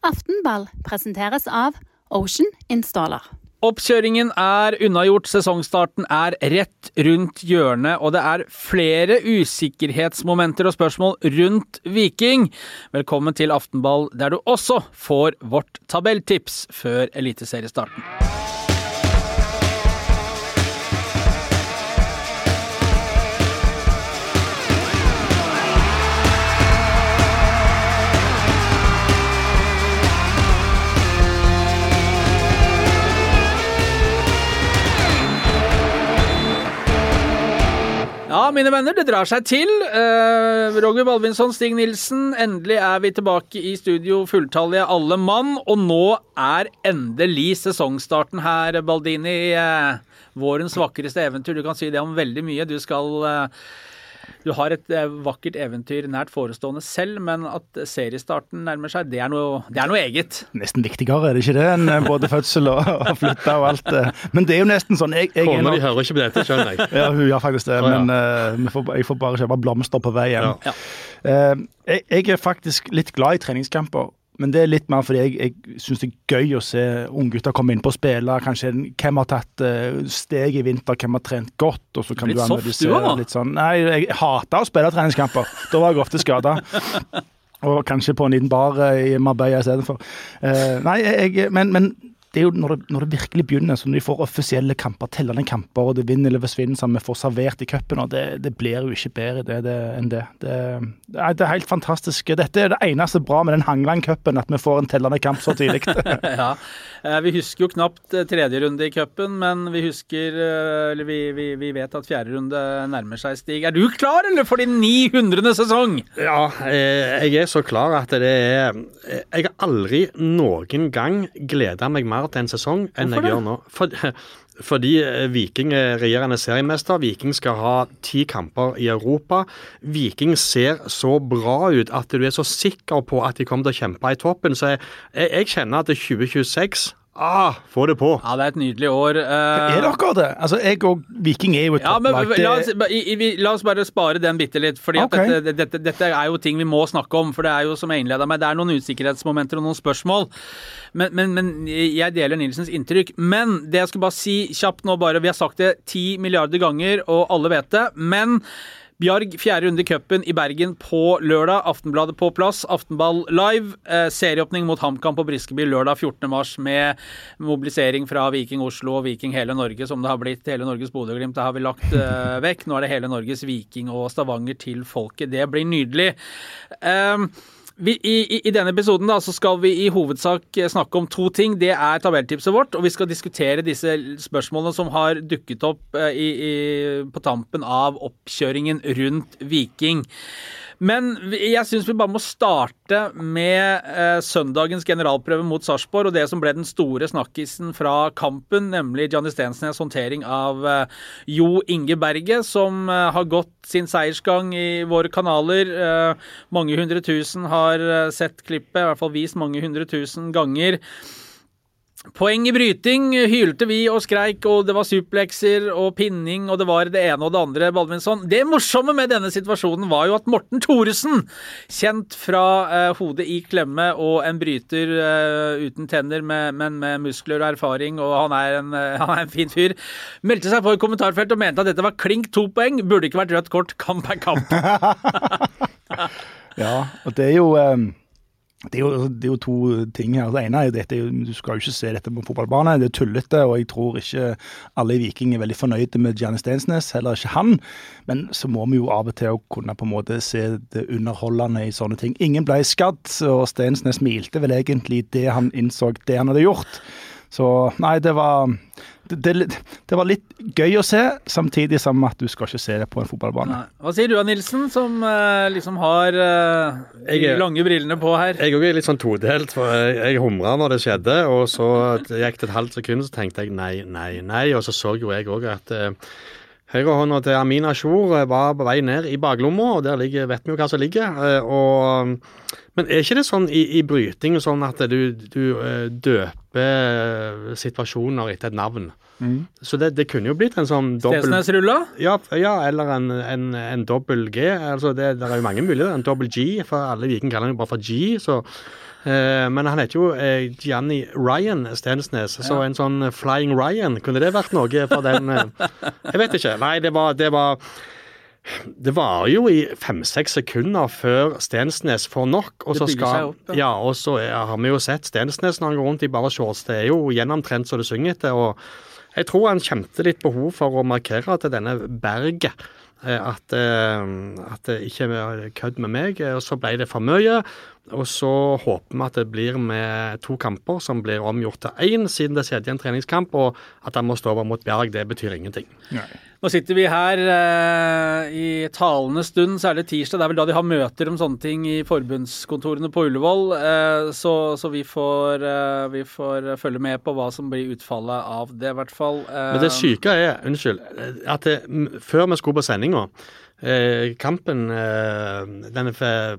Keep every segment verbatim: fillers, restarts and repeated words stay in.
Aftenball presenteres av Ocean Installer. Oppkjøringen er unnagjort, sesongstarten er rett rundt hjørnet, og det er flere usikkerhetsmomenter og spørsmål rundt Viking. Velkommen til Aftenball, der du også får vårt tabelltips før eliteseriestarten. Ja, mine venner, det drar seg til. Uh, Roger Balvinsson, Stig Nilsen, endelig er vi tilbake i studio fulltallige alle mann, og nå er endelig sesongstarten her, Baldini. Uh, vårens vakreste eventyr, du kan si det om veldig mye. Du skal... Uh, Du har et vakkert eventyr nært forestående selv, men at seriestarten nærmer seg, det er noe, det er noe eget. Nesten viktigere, er det ikke det, enn både fødsel og, og flytte og alt. Men det er jo nesten sånn... Jeg, jeg Kona nok... de hører ikke på dette, skjønner jeg. Ja, hun gjør faktisk det, oh, ja. men uh, får, jeg får bare kjøpe blomster på vei hjem. Ja. Uh, jeg, jeg er faktisk litt glad i treningskamper. Men det er litt mer fordi jeg, jeg synes det er gøy å se unge gutter komme inn på å spille. Kanskje hvem har tatt uh, steg i vinter, hvem har trent godt. Og så kan litt du analysere litt sånn. Nei, jeg hater å spille treningskamper. Da var jeg ofte skadet. Og kanskje på en liten bar uh, i Marbella i stedet for. Uh, nei, jeg, men, men det er jo når det, når det virkelig begynner, så når de får offisielle kamper, tellende kamper, og det vinner eller forsvinner som vi får servert i cupen, og det, det blir jo ikke bedre det, det, enn det. Det, det, er, det er helt fantastisk. Dette er det eneste bra med den Hangland-cupen, at vi får en tellende kamp så tidlig. Ja, vi husker jo knapt tredje runde i cupen, men vi husker, eller vi, vi, vi vet at fjerde runde nærmer seg, Stig. Er du klar, eller for din ni hundrede sesong? Ja, jeg er så klar at det er... Jeg har aldri noen gang gledet meg mer til en sesong enn Hvorfor jeg gjør nå. For, fordi Viking er regjerende seriemester. Viking skal ha ti kamper i Europa. Viking ser så bra ut at du er så sikker på at de kommer til å kjempe i toppen. Så jeg, jeg, jeg kjenner at det er tjue tjueseks. Ah, få det på. Ja, det er et nydelig år. Uh... Er dere det? Altså, jeg og Viking er jo et ja, topplag. Men, la, oss, i, i, la oss bare spare den bitte litt, fordi okay. at dette, dette, dette er jo ting vi må snakke om, for det er jo som jeg innledet med, det er noen usikkerhetsmomenter og noen spørsmål, men, men, men jeg deler Nilsens inntrykk. Men det jeg skulle bare si kjapt nå bare, vi har sagt det ti milliarder ganger, og alle vet det, men Bjarg, fjerde runde i cupen i Bergen på lørdag, Aftenbladet på plass, Aftenball live, eh, serieåpning mot HamKam på Briskeby lørdag fjortende mars med mobilisering fra Viking Oslo og Viking hele Norge, som det har blitt. Hele Norges Bodø-Glimt, det har vi lagt eh, vekk. Nå er det hele Norges Viking og Stavanger til folket. Det blir nydelig. Um, Vi, i, I denne episoden da, så skal vi i hovedsak snakke om to ting. Det er tabelltipset vårt, og vi skal diskutere disse spørsmålene som har dukket opp eh, i, i, på tampen av oppkjøringen rundt Viking. Men jeg synes vi bare må starte med eh, søndagens generalprøve mot Sarpsborg, og det som ble den store snakkisen fra kampen, nemlig Johnny Stensnes håndtering av eh, Jo Inge Berge, som eh, har gått sin seiersgang i våre kanaler. Eh, mange hundre tusen har eh, sett klippet, i hvert fall vist mange hundre tusen ganger. Poeng i bryting hylte vi og skreik, og det var suplekser og pinning, og det var det ene og det andre, Balvinsson. Det morsomme med denne situasjonen var jo at Morten Thoresen, kjent fra eh, hodet i klemme og en bryter eh, uten tenner, med, men med muskler og erfaring, og han er, en, eh, han er en fin fyr, meldte seg på i kommentarfeltet og mente at dette var klink to poeng, burde ikke vært rødt kort, kamp er kamp. Ja, og det er jo... Um Det er, jo, det er jo to ting her. Det ene er dette, du skal jo ikke se dette på fotballbane, det er tullete, og jeg tror ikke alle i Viking er veldig fornøyde med Johnny Stensnes, heller ikke han, men så må vi jo av og til kunne på en måte se det underholdende i sånne ting. Ingen ble skadd, og Stensnes smilte vel egentlig det han innså det han hadde gjort. Så nei, det var, det, det, det var litt gøy å se, samtidig som at du skal ikke se det på en fotballbane. Nei. Hva sier du, Nilsen, som uh, liksom har uh, de jeg, lange brillene på her? Jeg er litt sånn todelt, for jeg, jeg humret når det skjedde, og så gikk det et halvt sekund, så tenkte jeg nei, nei, nei, og så så jo jeg også at uh, høyrehånda til Amin Ashour var på vei ned i baklomma, og der ligger, vet vi jo hva som ligger, uh, og... Men er ikke det sånn i, i bryting sånn at du, du uh, døper situasjoner etter et navn? Mm. Så det, det kunne jo blitt en sånn dobbel... Stensnes-rulla? Ja, ja, eller en, en, en dobbel G. Altså det, det er jo mange muligheter. En dobbel G, for alle Viking kaller den jo bare for G, så Eh, men han heter jo eh, Gianni Ryan Stensnes, så en sånn Flying Ryan, kunne det vært noe for den? Eh, jeg vet ikke. Nei, det var, det var Det var jo i fem-seks sekunder før Stensnes får nok. Og så det bygger skal, seg opp. Ja. ja, og så er, har vi jo sett Stensnes når han går rundt i bare shorts. Det er jo gjennomtrent så det synger etter. Og jeg tror han kjente litt behov for å markere til denne Berget at, at det ikke er kødd med meg. Og så ble det for mye. Og så håper vi at det blir med to kamper som blir omgjort til én, siden det skjedde i en treningskamp, og at han må stå over mot Bjerg, det betyr ingenting. Nei. Nå sitter vi her eh, i talende stund, så er det tirsdag. Det er vel da de har møter om sånne ting i forbundskontorene på Ullevål. Eh, så, så vi, får, eh, vi får følge med på hva som blir utfallet av det, i hvert fall. Eh, Men det syke er, unnskyld, at det, før vi skulle på sendinga, eh, kampen eh, denne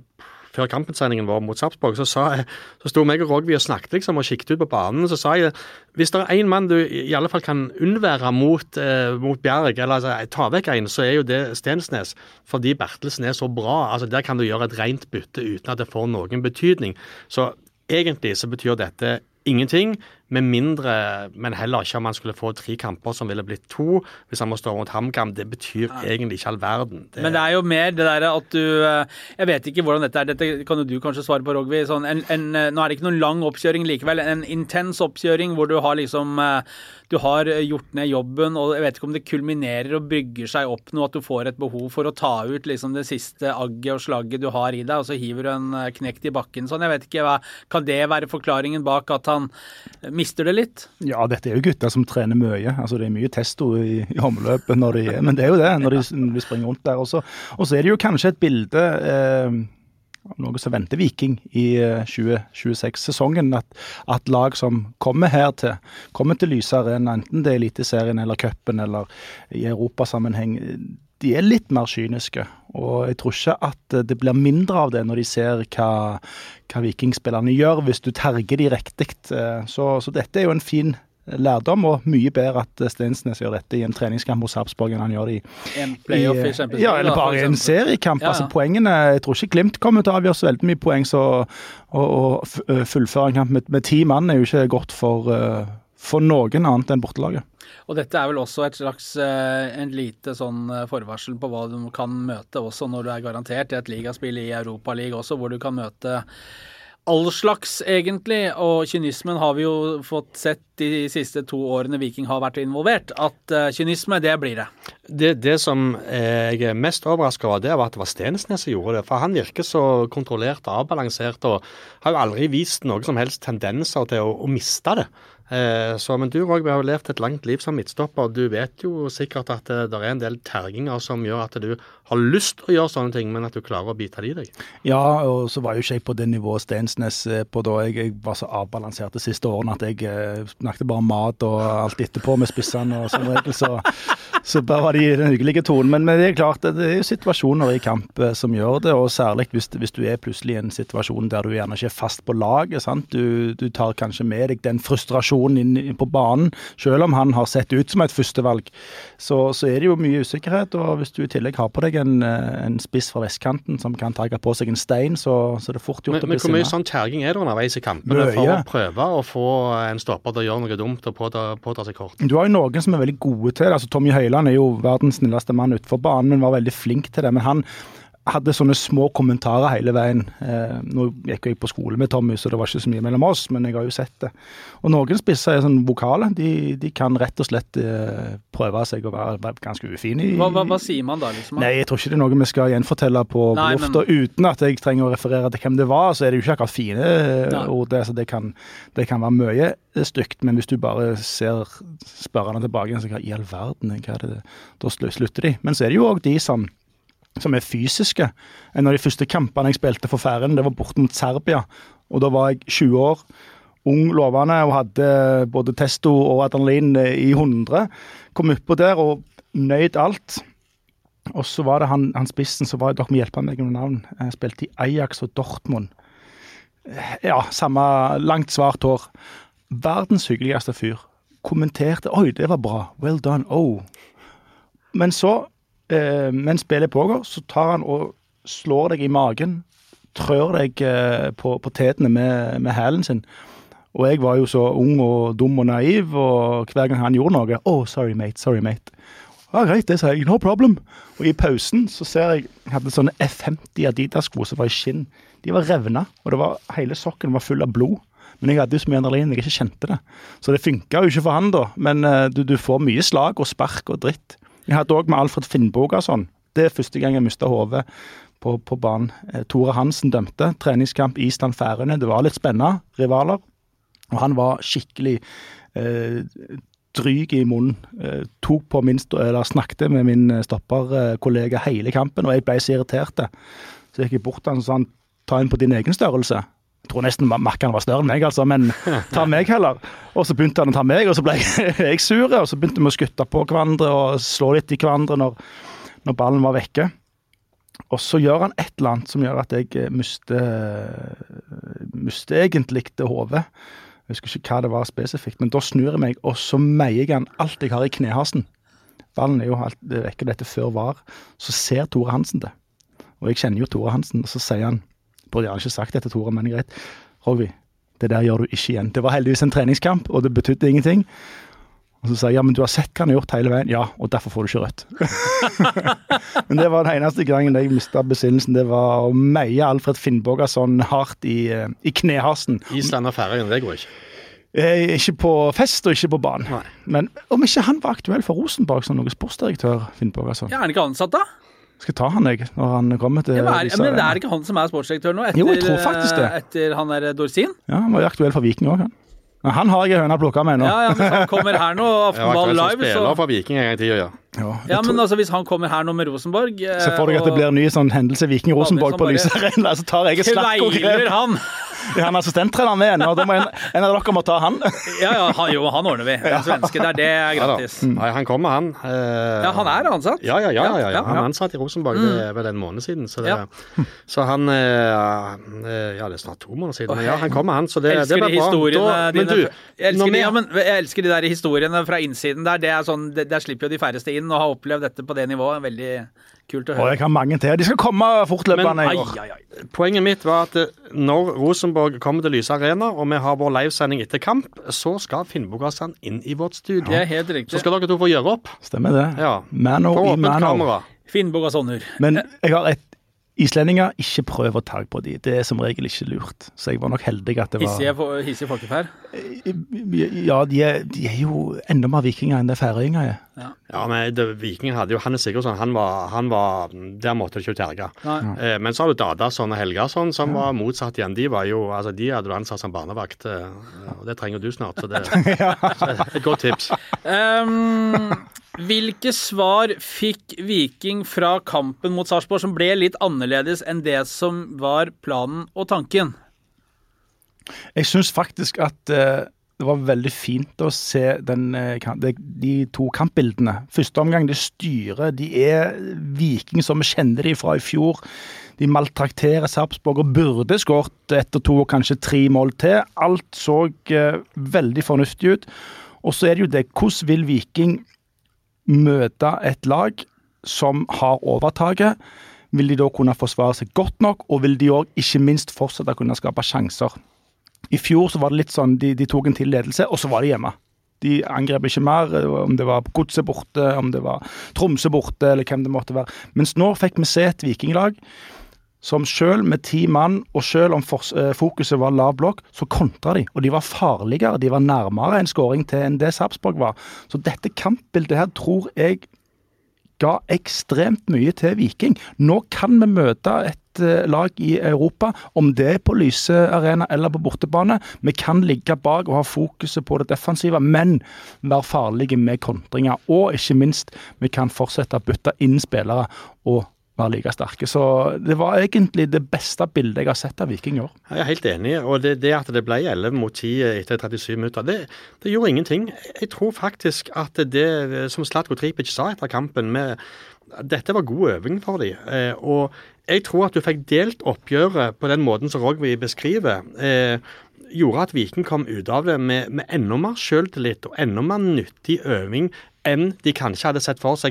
før kampensendingen vår mot Sarpsborg, så, sa jeg, så sto meg og Rogvi og snakket liksom, og kikket ut på banen, så sa jeg, hvis det er en mann du i alle fall kan unnvære mot, eh, mot Bjerg, eller altså, ta vekk en, så er jo det Stensnes, fordi Bertelsen er så bra. Altså, der kan du gjøre et rent bytte uten at det får noen betydning. Så egentlig så betyr dette ingenting, med mindre, men heller ikke om man skulle få tre kamper som ville blitt to, hvis han må stå rundt HamKam. Det betyr ja. egentlig ikke all verden. Det... Men det er jo mer det der at du, jeg vet ikke hvordan dette er, dette kan jo du kanskje svare på, Rogvi, sånn, en, en, nå er det ikke noen lang oppkjøring likevel, en intens oppkjøring hvor du har liksom, du har gjort ned jobben, og jeg vet ikke om det kulminerer og bygger seg opp noe, at du får et behov for å ta ut liksom det siste agget og slagget du har i deg, og så hiver du en knekt i bakken, sånn, jeg vet ikke, hva, kan det være forklaringen bak at han mister det litt? Ja, dette er jo gutter som trener mye. Altså, det er mye testo i, i omløpet når de er, men det er jo det, når de, de springer rundt der. Og så, og så er det jo kanskje et bilde eh, av noe som venter Viking i eh, tjue tjueseks-sesongen, at, at lag som kommer her til, kommer til Lyse Arena, enten det er Eliteserien eller Cupen eller i Europasammenheng, de er litt mer kyniske, og jeg tror ikke at det blir mindre av det når de ser hva, hva vikingspillerne gjør, hvis du terger de riktigt. Så, så dette er jo en fin lærdom, og mye bedre at Stensnes gjør dette i en treningskamp hos Sarpsborg enn han gjør det i, en playoff i Champions League. Ja, eller bare i en seriekamp. Ja, ja. Altså poengene, jeg tror ikke Glimt kommer til å avgjøre så veldig mye poeng, så og, og fullføre en kamp med, med ti mann er jo ikke godt for, for noen annet enn bortelaget. Og dette er vel også et slags en lite sånn forvarsel på hva du kan møte også når du er garantert i et ligaspill i Europa League også, hvor du kan møte all slags egentlig, og kynismen har vi jo fått sett de siste to årene Viking har vært involvert, at uh, kynisme, det blir det. Det, det som jeg er mest overrasket over, det var at det var Stensnes som gjorde det, for han virker så kontrollert og avbalansert, og har jo aldri vist noen som helst tendenser til å, å miste det. Eh, så, men du, Rogvi, har jo levd et langt liv som midtstopper, og du vet jo sikkert at det, det er en del terginger som gjør at du har lyst til å gjøre sånne ting, men at du klarer å bite det i deg. Ja, og så var jo ikke jeg på det nivået Stensnes på da. Jeg, jeg var så avbalansert de siste årene at jeg eh, snakket bare om mat og alt etterpå med spissene og som regel, så, så bare var de den hyggelige tonen. Men, men det er klart, det er jo situasjoner i kamp eh, som gjør det, og særlig hvis, hvis du er plutselig i en situasjon der du gjerne ikke er fast på laget, sant? Du, du tar kanskje med deg den frustrasjonen inn på banen, selv om han har sett ut som et førstevalg, så, så er det jo mye usikkerhet, og hvis du i tillegg har på deg en, en spiss fra vestkanten som kan ta på seg en stein, så, så er det fort gjort men, å bli sinne. Men hvor mye sånn terging er det underveis i kampene for å prøve å få en stopper til å gjøre noe dumt og påta, påta seg kort? Du har jo noen som er veldig gode til det. Altså, Tommy Høiland er jo verdens snilleste mann utenfor banen, men var veldig flink til det, men han hadde sånne små kommentarer hele veien. Eh, nå gikk jeg på skole med Tommy, så det var ikke så mye mellom oss, men jeg har jo sett det. Og noen spisser er sånn vokale. De, de kan rett og slett eh, prøve seg å være, være ganske ufine. Hva, hva, hva sier man da, liksom? Nei, jeg tror ikke det er noe vi skal gjenfortelle på lufta, men... uten at jeg trenger å referere til hvem det var, så er det jo ikke akkurat fine ja. ord. Det, så det, kan, det kan være mye stygt, men hvis du bare ser spørrende tilbake, så hva i all verden, hva er det? Da slutter de. Men så er det jo også de som som er fysiske. En av de første kampene jeg spilte for Færen, det var bort mot Serbia, og da var jeg tjue år, ung, lovende, og hadde både testo og adrenalin i hundre. Kom oppå der og nøyd alt. Og så var det han, han spissen, så var dere må hjelpe meg med navn. Jeg spilte i Ajax og Dortmund. Ja, samme langt svart hår. Verdens hyggeligste fyr. Kommenterte, oi, det var bra. Well done, oh. Men så, Eh, mens spillet pågår, så tar han og slår deg i magen trør deg eh, på, på tetene med, med hælen sin. Og jeg var jo så ung og dum og naiv, og hver gang han gjorde noe, oh, sorry mate, sorry mate. Ja, greit, det sa jeg, no problem. Og i pausen så ser jeg, jeg hadde sånne F femti Adidas-sko som var i skinn. De var revna, og det var, hele sokken var full av blod. Men jeg hadde jo så mye adrenalin, jeg ikke kjente det. Så det funket jo ikke for han da, men uh, du, du får mye slag og spark og dritt. Jeg hadde også med Alfred Finnboga sånn. Det er første gang jeg mistet hodet på, på banen. Eh, Tore Hansen dømte, treningskamp Island-Færøyene. Det var litt spennende, rivaler. Og han var skikkelig eh, dryg i munnen. Eh, tok på minst, eller snakket med min stopperkollega hele kampen, og jeg ble så irritert. Så jeg gikk bort til han og sa han, ta inn på din egen størrelse. Jeg tror nesten Makkan var større enn meg, altså, men ta meg heller. Og så begynte han å ta meg, og så ble jeg sure, og så begynte vi å skutte på hverandre og slå litt i hverandre når, når ballen var vekke. Og så gjør han et eller annet som gjør at jeg mister, mister egentlig det hodet. Jeg husker ikke hva det var spesifikt, men da snur jeg meg, og så meier jeg han alt jeg har i knehasen. Ballen er jo alt, det vekker dette før var. Så ser Tore Hansen det. Og jeg kjenner jo Tore Hansen, og så sier han, burde jeg ikke sagt dette, Tore, men greit, Rovi, det der gjør du ikke igjen. Det var heldigvis en treningskamp, og det betydde ingenting. Og så sier jeg, ja, men du har sett hva han har gjort hele veien. Ja, og derfor får du ikke rødt. Men det var den eneste gangen jeg mistet besinnelsen. Det var å meie Alfred Finnboga sånn hardt i, i knehasen. Island og Færøyene, det går ikke. Eh, ikke på fest og ikke på banen. Nei. Men om ikke han var aktuell for Rosenborg som noen sportsdirektør, Finnboga sånn. Ja, er han ikke ansatt da? Skal ta han, jeg, når han kommer til... Ja, men, er, men det er ikke han som er sportsdirektør nå, etter, jo, jeg tror faktisk det. Etter han er Dorsin? Ja, han var jo aktuell for Viking også, han. Men han har jeg høna plukket med nå. Ja, ja, men han kommer her nå, Aftenball Live, så... spiller for Viking en gang til, ja. Ja, ja men tror... altså, hvis han kommer her nå med Rosenborg... Så får dere at det blir en ny sånn hendelse Viking-Rosenborg på Lysarena, så tar jeg et slakk og grep. han! Ja, han er assistenttrener med en, og da må en, en av dere må ta han. Ja, ja, han, jo, han ordner vi. Den svenske der, det er gratis. Ja, Nei, han kommer, han. Eh... Ja, han er ansatt. Ja, ja, ja, ja, ja. Han er ansatt i Rosenborg, mm. det er vel en måned siden. Så, det... ja. så han, eh... ja, det er snart to måneder siden. Ja, han kommer, han, så det, det er bare bra. Da, men du, jeg elsker, de, ja, men jeg elsker de der historiene fra innsiden der. Det er sånn, det, der slipper jo de færreste inn og har opplevd dette på det nivået. Veldig kult å høre. Og jeg har mange til. De skal komme fortløpende i år. Poenget mitt var at når Rosenborg kommer til Lyse Arena, og vi har vår livesending etter kamp, så skal Finnbogasan inn i vårt studio. Det er helt riktig. Så skal dere to få gjøre opp. Stemmer det. Ja. Mano i Mano. Finnbogasonner. Men jeg har et islendinger, ikke prøv å ta på de. Det er som regel ikke lurt. Så jeg var nok heldig at det var... Hissige folkeferd? Ja, de er, de er jo enda mer vikinger enn det færøyinger er. Ja. ja, men det, vikingen hadde jo Hannes Sigurdsson, han var, han var der måtte du ikke terge. Eh, men så har du Dadason og Helgason som ja. var motsatt igjen. De var jo, altså de hadde du ansatt som barnevakt, eh, og det trenger du snart, så det så et godt tips. Um, hvilke svar fikk Viking fra kampen mot Sarpsborg som ble litt annerledes enn det som var planen og tanken? Jeg synes faktisk at uh, det var veldig fint å se den, uh, de, de to kampbildene. Første omgang, det styret, de er Viking som vi kjenner de fra i fjor. De maltrakterer Sarpsborg og burde skåret etter to og kanskje tre mål til. Alt så uh, veldig fornuftig ut. Og så er det jo det, hvordan vil Viking møte et lag som har overtaget? Vil de da kunne forsvare seg godt nok, og vil de også ikke minst fortsette å kunne skape sjanser? I fjor så var det litt sånn, de, de tok en tilledelse, og så var de hjemme. De angrep ikke mer, om det var Godset borte, om det var Tromsø borte, eller hvem det måtte være. Mens nå fikk vi se et vikinglag som selv med ti mann, og selv om fokuset var lav blokk, så kontra de, og de var farligere, de var nærmere en skåring til enn det Sarpsborg var. Så dette kampbildet her tror jeg ga ekstremt mye til Viking. Nå kan vi møte et lag i Europa, om det er på Lyse Arena eller på bortebane. Vi kan ligge bak og ha fokuset på det defensive, men være farlige med kontringer. Og ikke minst, vi kan fortsette å bytte inn spillere og være like sterke. Så det var egentlig det beste bildet jeg har sett av Viking i år. Jeg er helt enig, og det, det at det ble elleve mot ti etter trettisju minutter, det, det gjorde ingenting. Jeg tror faktisk at det, som Zlatko Tripic sa etter kampen, med, dette var god øving for dem. Eh, og jeg tror at du fikk delt oppgjøret på den måten som Rogvi beskriver, eh, gjorde at Viking kom ut av det med, med enda mer selvtillit og enda mer nyttig øving enn de kanskje hadde sett for seg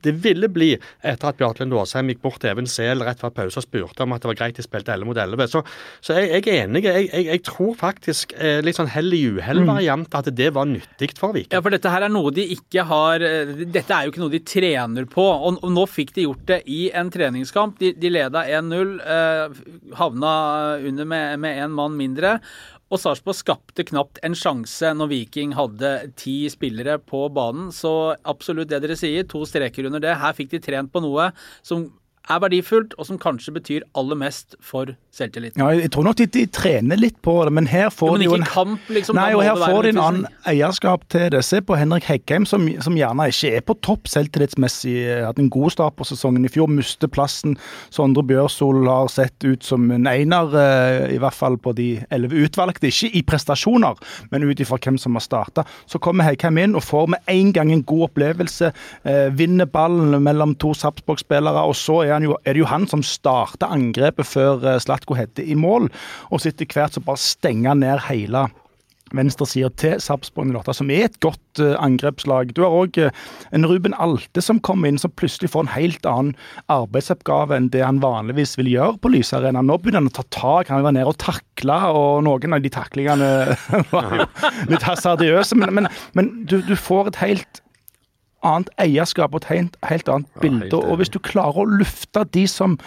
det ville bli etter at Bjartlind Åsheim gikk bort til Even Sel rett før pause og spurte om at det var greit de spilte elleve mot elleve. Så, så jeg, jeg er enig. Jeg, jeg, jeg tror faktisk eh, litt sånn hell i uhell-variant at det var nyttig for Viking. Ja, for dette her er noe de ikke har Dette er jo ikke noe de trener på, og, og nå fikk de gjort det i en treningskamp. De, de leda en null, eh, havna under med, med en mann mindre. Og Sarpsborg skapte knapt en sjanse når Viking hadde ti spillere på banen. Så absolutt det dere sier, to streker under det. Her fikk de trent på noe som er verdifullt, og som kanskje betyr aller mest for selvtillit. Ja, jeg tror nok de, de trener litt på det, men her får jo, men de jo en kamp, liksom, Nei, og her får de en annen eierskap til det. Se på Henrik Heggheim, som, som gjerne ikke er på topp selvtillitsmessig. Hadde en god start på sesongen i fjor, mistet plassen. Sondre Bjørsol har sett ut som en einer, i hvert fall på de elleve utvalgte. Ikke i prestasjoner, men ut ifra hvem som har startet. Så kommer Heggheim inn og får med en gang en god opplevelse, eh, vinner ballen mellom to Sarpsborg-spillere, og så er Jo, er det jo han som starter angrepet før Zlatko Hedde i mål, og så etter hvert så bare stenger ned hele venstre siden til Sarpsborg null åtte, som er et godt uh, angrepslag. Du har også uh, en Ruben Alte som kommer inn, som plutselig får en helt annen arbeidsoppgave enn det han vanligvis vil gjøre på Lysearena. Nå begynner han å ta tak, han var nede og takle, og noen av de taklingene var jo litt hasardiøse, men, men, men du, du får et helt annet eierskap og et helt, helt annet bilde, ja, og hvis du klarer å lufte de som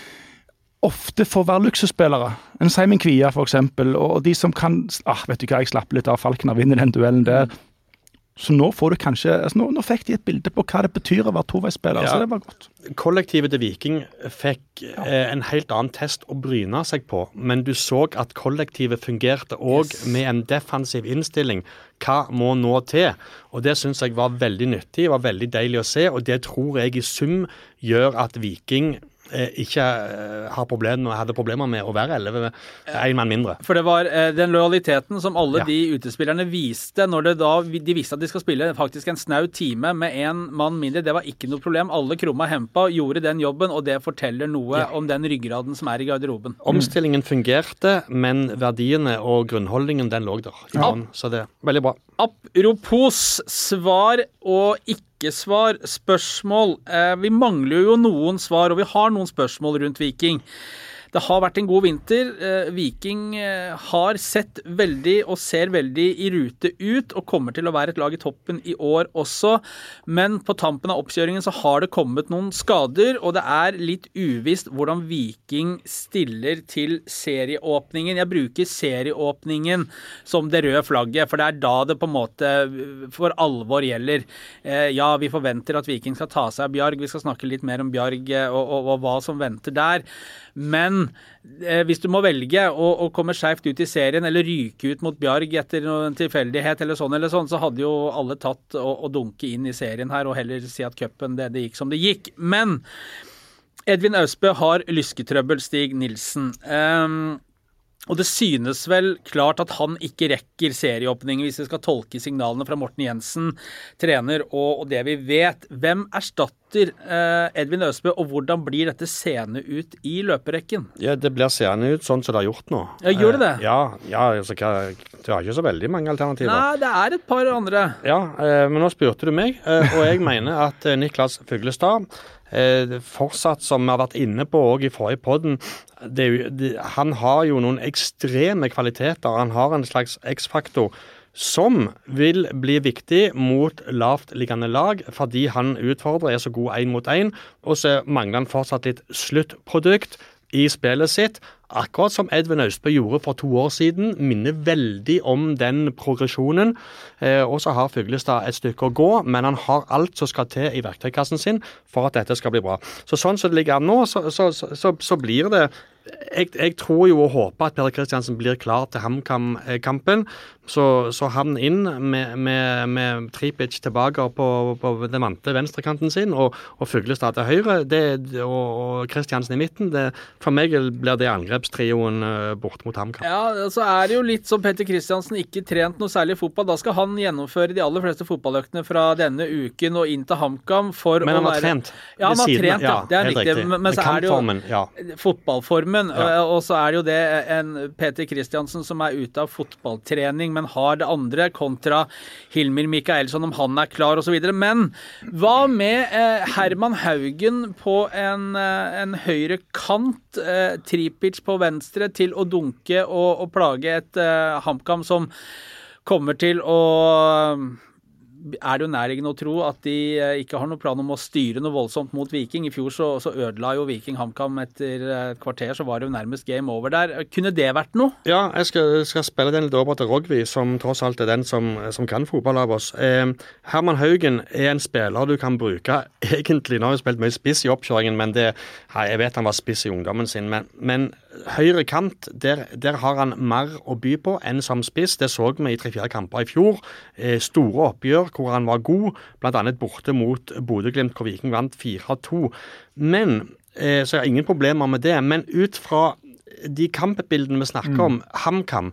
ofte får være luksusspillere, en Simon Kvia for eksempel, og de som kan, ah, vet du hva, jeg slapper litt av, Falkner vinner den duellen der, så nå får du kanskje, altså nå, nå fikk de et bilde på hva det betyr å være toveisspiller, ja. Så det var godt. Kollektivet til Viking fikk eh, en helt annen test å bryne seg på, men du så at kollektivet fungerte også yes. med en defensiv innstilling. Hva må nå til? Og det synes jeg var veldig nyttig, var veldig deilig å se, og det tror jeg i sum gjør at Viking eh, ikke eh, har problemer, hadde problemer med å være elleve, en mann mindre. For det var eh, den lojaliteten som alle Ja. de utespillerne viste, når det da, de visste at de skal spille faktisk en snau time med en mann mindre, det var ikke noe problem. Alle krumma hempa, gjorde den jobben, og det forteller noe Ja. om den ryggraden som er i garderoben. Omstillingen fungerte, men verdiene og grunnholdningen, den lå der. Ja. Så det er veldig bra. Apropos svar og ikke-svar, spørsmål. Eh, vi mangler jo noen svar, og vi har noen spørsmål rundt Viking. Det har vært en god vinter. Eh, Viking eh, har sett veldig og ser veldig i rute ut, og kommer til å være et lag i toppen i år også. Men på tampen av oppkjøringen så har det kommet noen skader, og det er litt uvisst hvordan Viking stiller til serieåpningen. Jeg bruker serieåpningen som det røde flagget, for det er da det på en måte for alvor gjelder. Eh, ja, vi forventer at Viking skal ta seg av Bjarg. Vi skal snakke litt mer om Bjarg og, og, og hva som venter der. Men eh, hvis du må velge å, å komme skjevt ut i serien eller ryke ut mot Bjarg etter en tilfeldighet eller sånn eller sånn, så hadde jo alle tatt å, å dunke inn i serien her og heller si at cupen det, det gikk som det gikk. Men Edvin Austbø har lysketrøbbel, Stig Nilsen. Um, Og det synes vel klart at han ikke rekker serieåpningen hvis vi skal tolke signalene fra Morten Jensen, trener, og, og det vi vet. Hvem erstatter eh, Edvin Austbø, og hvordan blir dette seende ut i løperekken? Ja, det blir seende ut sånn som det har gjort nå. Ja, gjør det det? Eh, ja, ja altså, det har ikke så veldig mange alternativer. Nei, det er et par andre. Ja, eh, men nå spurte du meg, eh, og jeg mener at eh, Niklas Fuglestad, eh, fortsatt som vi har vært inne på også i forrige podden, det, det, han har jo noen ekstreme kvaliteter. Han har en slags X-faktor som vil bli viktig mot lavt liggende lag, fordi han utfordrer, er så god en mot en, og så mangler han fortsatt litt sluttprodukt i spillet sitt. Akkurat som Edvin Austbø gjorde for to år siden, minner veldig om den progresjonen. Eh, og så har Fuglestad et stykke å gå, men han har alt som skal til i verktøykassen sin for at dette skal bli bra. Så sånn som det ligger an nå, så, så, så, så blir det jeg, jeg tror jo og håper at Peder Kristiansen blir klar til HamKam-kampen. Så, så han inn med, med, med Tripic tilbake på, på den vante venstrekanten sin, og, og Fuglestad til høyre, det, og, og Kristiansen i midten. Det, for meg blir det angrepstrioen bort mot HamKam. Ja, så er det jo litt som Petter Kristiansen ikke trent noe særlig fotball. Da skal han gjennomføre de aller fleste fotballøktene fra denne uken og inn til HamKam for Men å være... han har trent. Ja, han har siden, trent, ja. Det er riktig. Men, men så er det jo ja. fotballformen formen, ja. og, og så er det jo det en Peter Kristiansen som er ute av fotballtrening, men har det andre kontra Hilmir Mikaelsson, om han er klar og så videre. Men hva med eh, Herman Haugen på en, eh, en høyre kant, eh, Tripic på venstre til å dunke og, og plage et eh, HamKam som kommer til å er det jo nærliggende å tro at de ikke har noen plan om å styre noe voldsomt mot Viking. I fjor så, så ødela jo Viking HamKam etter et kvarter, så var det jo nærmest game over der. Kunne det vært noe? Ja, jeg skal, skal spille den litt over til Rogvi, som tross alt er den som, som kan fotball av oss. Eh, Herman Haugen er en spiller du kan bruke egentlig. Nå har jeg spilt mye spiss i oppkjøringen, men det, jeg vet han var spiss i ungdommen sin, men, men høyre kant, der, der har han mer å by på enn som spiss. Det så vi i tre-fire kamper i fjor. Eh, store oppgjør hvor han var god, blant annet borte mot Bodø/Glimt, hvor Viking vant fire to. Men, eh, så jeg har ingen problemer med det, men ut fra de kampbildene vi snakker om, mm. HamKam,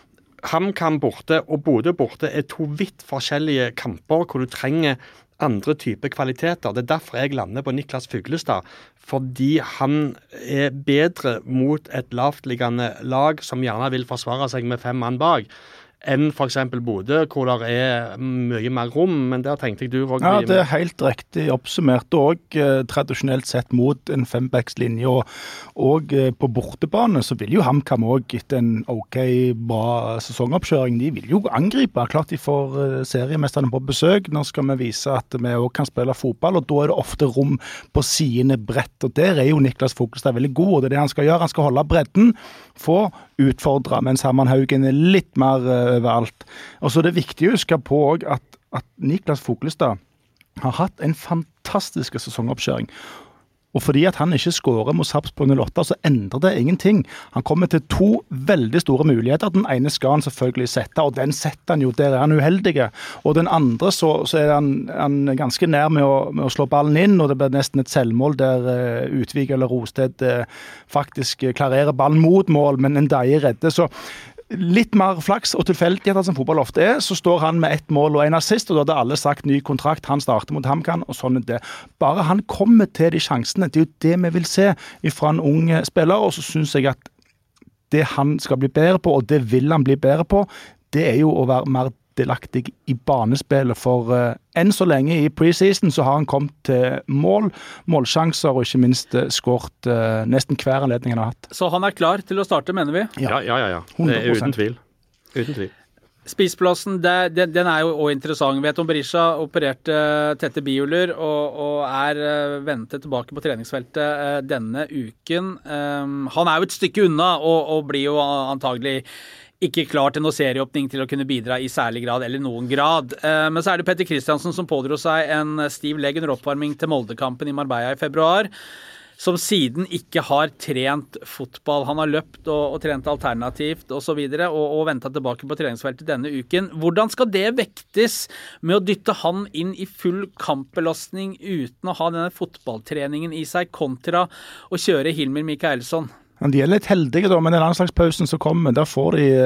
HamKam borte og Bodø borte er to vidt forskjellige kamper hvor du trenger andre typer kvaliteter. Det er derfor jeg lander på Niklas Fuglestad, fordi han er bedre mot et lavtliggende lag som gjerne vil forsvare seg med fem mann bak, enn for eksempel Bodø, hvor det er mye mer rom, men der tenkte jeg du var... Ja, det er helt riktig oppsummert, og eh, tradisjonelt sett mot en fembackslinje, og, og eh, på bortebane så vil jo HamKam også etter en ok, bra sesongoppkjøring, de vil jo angripe, klart de får eh, seriemesterne på besøk, nå skal vi vise at vi også kan spille fotball, og da er det ofte rom på sidene brett, og der er jo Niklas Fuglestad veldig god, og det er det han skal gjøre, han skal holde bredden, få utfordre, mens Herman Haugen er litt mer uh, overalt. Og så er det viktig å huske på også at, at Niklas Fuglestad har hatt en fantastisk sesongoppkjøring. Og fordi at han ikke skårer mot Sarpsborg null åtte, så endrer det ingenting. Han kommer til to veldig store muligheter. Den ene skal han selvfølgelig sette, og den setter han jo, der er han uheldige. Og den andre så, så er han, han ganske nær med å, med å slå ballen inn, og det blir nesten et selvmål der uh, Utvik eller Rosted uh, faktisk klarerer ballen mot mål, men en dag er redde. Så litt mer flaks og tilfeldigheter som fotball ofte er, så står han med ett mål og en assist, og da hadde alle sagt ny kontrakt, han starter mot HamKam, og sånn er det. Bare han kommer til de sjansene, det er jo det vi vil se fra en ung spiller, og så synes jeg at det han skal bli bedre på, og det vil han bli bedre på, det er jo å være mer delaktig i banespillet, for uh, enn så lenge i preseason så har han kommet til mål, målsjanser og ikke minst uh, skåret uh, nesten hver anledning han har hatt. Så han er klar til å starte, mener vi? Ja, ja, ja. ja. Det er uten tvil. Uten tvil. Spissplassen, det, den, den er jo også interessant. Vet om Berisha opererte tette bihjuler og, og er uh, ventet tilbake på treningsfeltet uh, denne uken. Um, han er jo et stykke unna og, og blir jo antagelig ikke klar til noe serieåpning til å kunne bidra i særlig grad eller noen grad. Uh, men så er det Petter Kristiansen som pådro seg en stiv legg under oppvarming til Moldekampen i Marbella i februar, som siden ikke har trent fotball. Han har løpt og, og trent alternativt og så videre, og, og ventet tilbake på treningsfeltet denne uken. Hvordan skal det vektes med å dytte han inn i full kampbelastning uten å ha denne fotballtreningen i seg, kontra å kjøre Hilmir Mikaelsson? De er litt heldige da, men den landslagspausen som kommer, der får de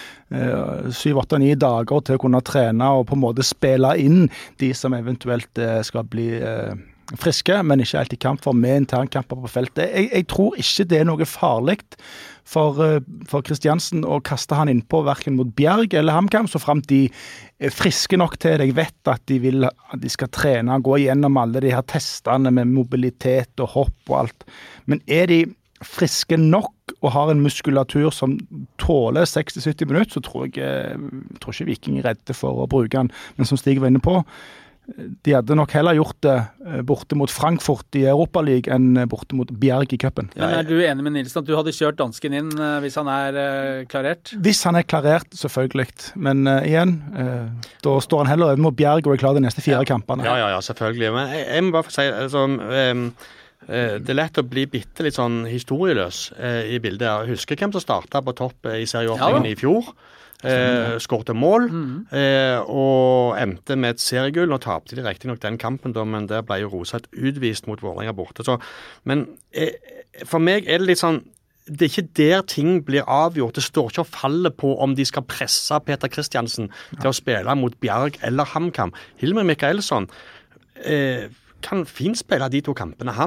syv, åtte, ni dager til å kunne trene og på en måte spille inn de som eventuelt eh, skal bli eh, friske, men ikke alltid kamp for med internkamper på feltet. Jeg, jeg tror ikke det er noe farlig for, for Kristiansen å kaste han innpå hverken mot Bjerg eller HamKam, så frem de er friske nok til det. Jeg vet at de vil at de skal trene og gå igjennom alle de her testene med mobilitet og hopp og alt. Men er de friske nok og har en muskulatur som tåler seksti til sytti minutter, så tror jeg, jeg tror ikke Viking er redde for å bruke han. Men som Stig var inne på, de hadde nok heller gjort det borte mot Frankfurt i Europa League enn borte mot Bjerg i cupen. Men er du enig med Nilsen at du hadde kjørt dansken inn hvis han er uh, klarert? Hvis han er klarert, selvfølgelig. Men uh, igjen, uh, da står han heller over mot Bjerg og er klar de neste fire ja. kampene. Ja, ja, ja, selvfølgelig. Men jeg, jeg må bare få si, altså, um, det er lett å bli bitte litt sånn historieløs eh, i bildet. Jeg husker hvem som startet på topp i serieåpningen ja. i fjor. Eh, skårte mål mm. eh, og endte med et seriegull. Nå tapte de riktig nok den kampen, da, men der ble jo Roseth utvist mot Vålerenga borte. Så, men eh, for meg er det litt sånn, det er ikke der ting blir avgjort. Det står ikke å falle på om de skal presse Peter Kristiansen ja. til å spille mot Bjerg eller HamKam. Hilmir Mikaelsson eh, kan fint spille de to kampene. Han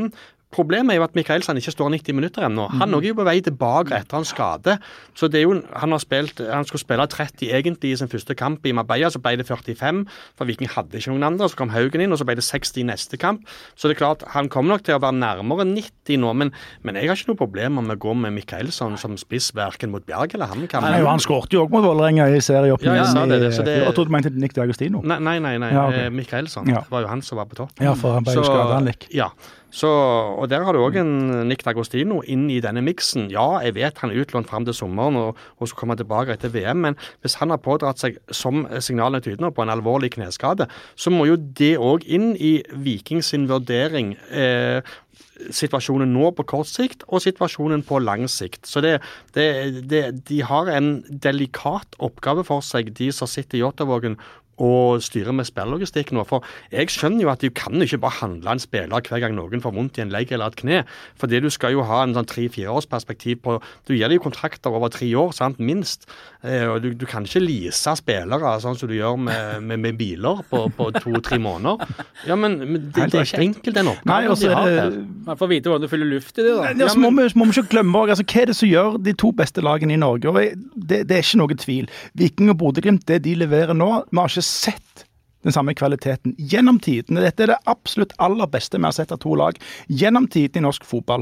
problemet er jo at Mikkelsen ikke står nitti minutter ennå. Han er jo på vei tilbake etter en skade. Så det er jo, han har spilt, han skulle spille tretti egentlig i sin første kamp i Marbella, så ble det førtifem, for Viking hadde ikke noen andre, så kom Haugen inn, og så ble det seksti i neste kamp. Så det er klart, han kommer nok til å være nærmere nitti nå, men, men jeg har ikke noe problemer med å gå med Mikkelsen som spiss hverken mot Bjerg eller HamKam. Nei, han skårte jo også mot Vålerenga i serieåpningen. Ja, ja, det, det, så det, jeg trodde du mente Nick D'Agostino. Nei, nei, nei, nei. Ja, okay. Mikkelsen. Ja. Det var jo han som var på topp. Ja, for han ble jo skadet, han lik. Ja, så, og der har du også en Nick D'Agostino inn i denne miksen. Ja, jeg vet han er utlånt frem til sommeren, og, og så kommer han tilbake etter V M, men hvis han har pådratt seg, som signalene tyder på, en alvorlig kneskade, så må jo det også inn i Viking sin vurdering, eh, situasjonen nå på kort sikt og situasjonen på lang sikt. Så det, det, det, de har en delikat oppgave for seg, de som sitter i Jåttåvågen og styrer med spillelogistikk nå. For jeg skjønner jo at du kan ikke bare handle en spiller hver gang noen får vondt i en legg eller et kne. Fordi du skal jo ha en sånn tre-fire års perspektiv på, du gir deg jo kontrakter over tre år, sant, minst. Eh, og du, du kan ikke lease spillere sånn som du gjør med, med, med biler på, på to-tre måneder. Ja, men, men det, det er ikke enkelt den oppgaven. Nei, også de har det, man får vite hvordan du fyller luft i det da. Ja, ja, så må vi, må vi ikke glemme også, altså, hva er det som gjør de to beste lagene i Norge? Og det, det er ikke noe tvil. Viking og Bodø/Glimt, det de leverer nå, vi har ikke sett den samme kvaliteten gjennom tiden. Dette er det absolutt aller beste vi har sett av to lag gjennom tiden i norsk fotball.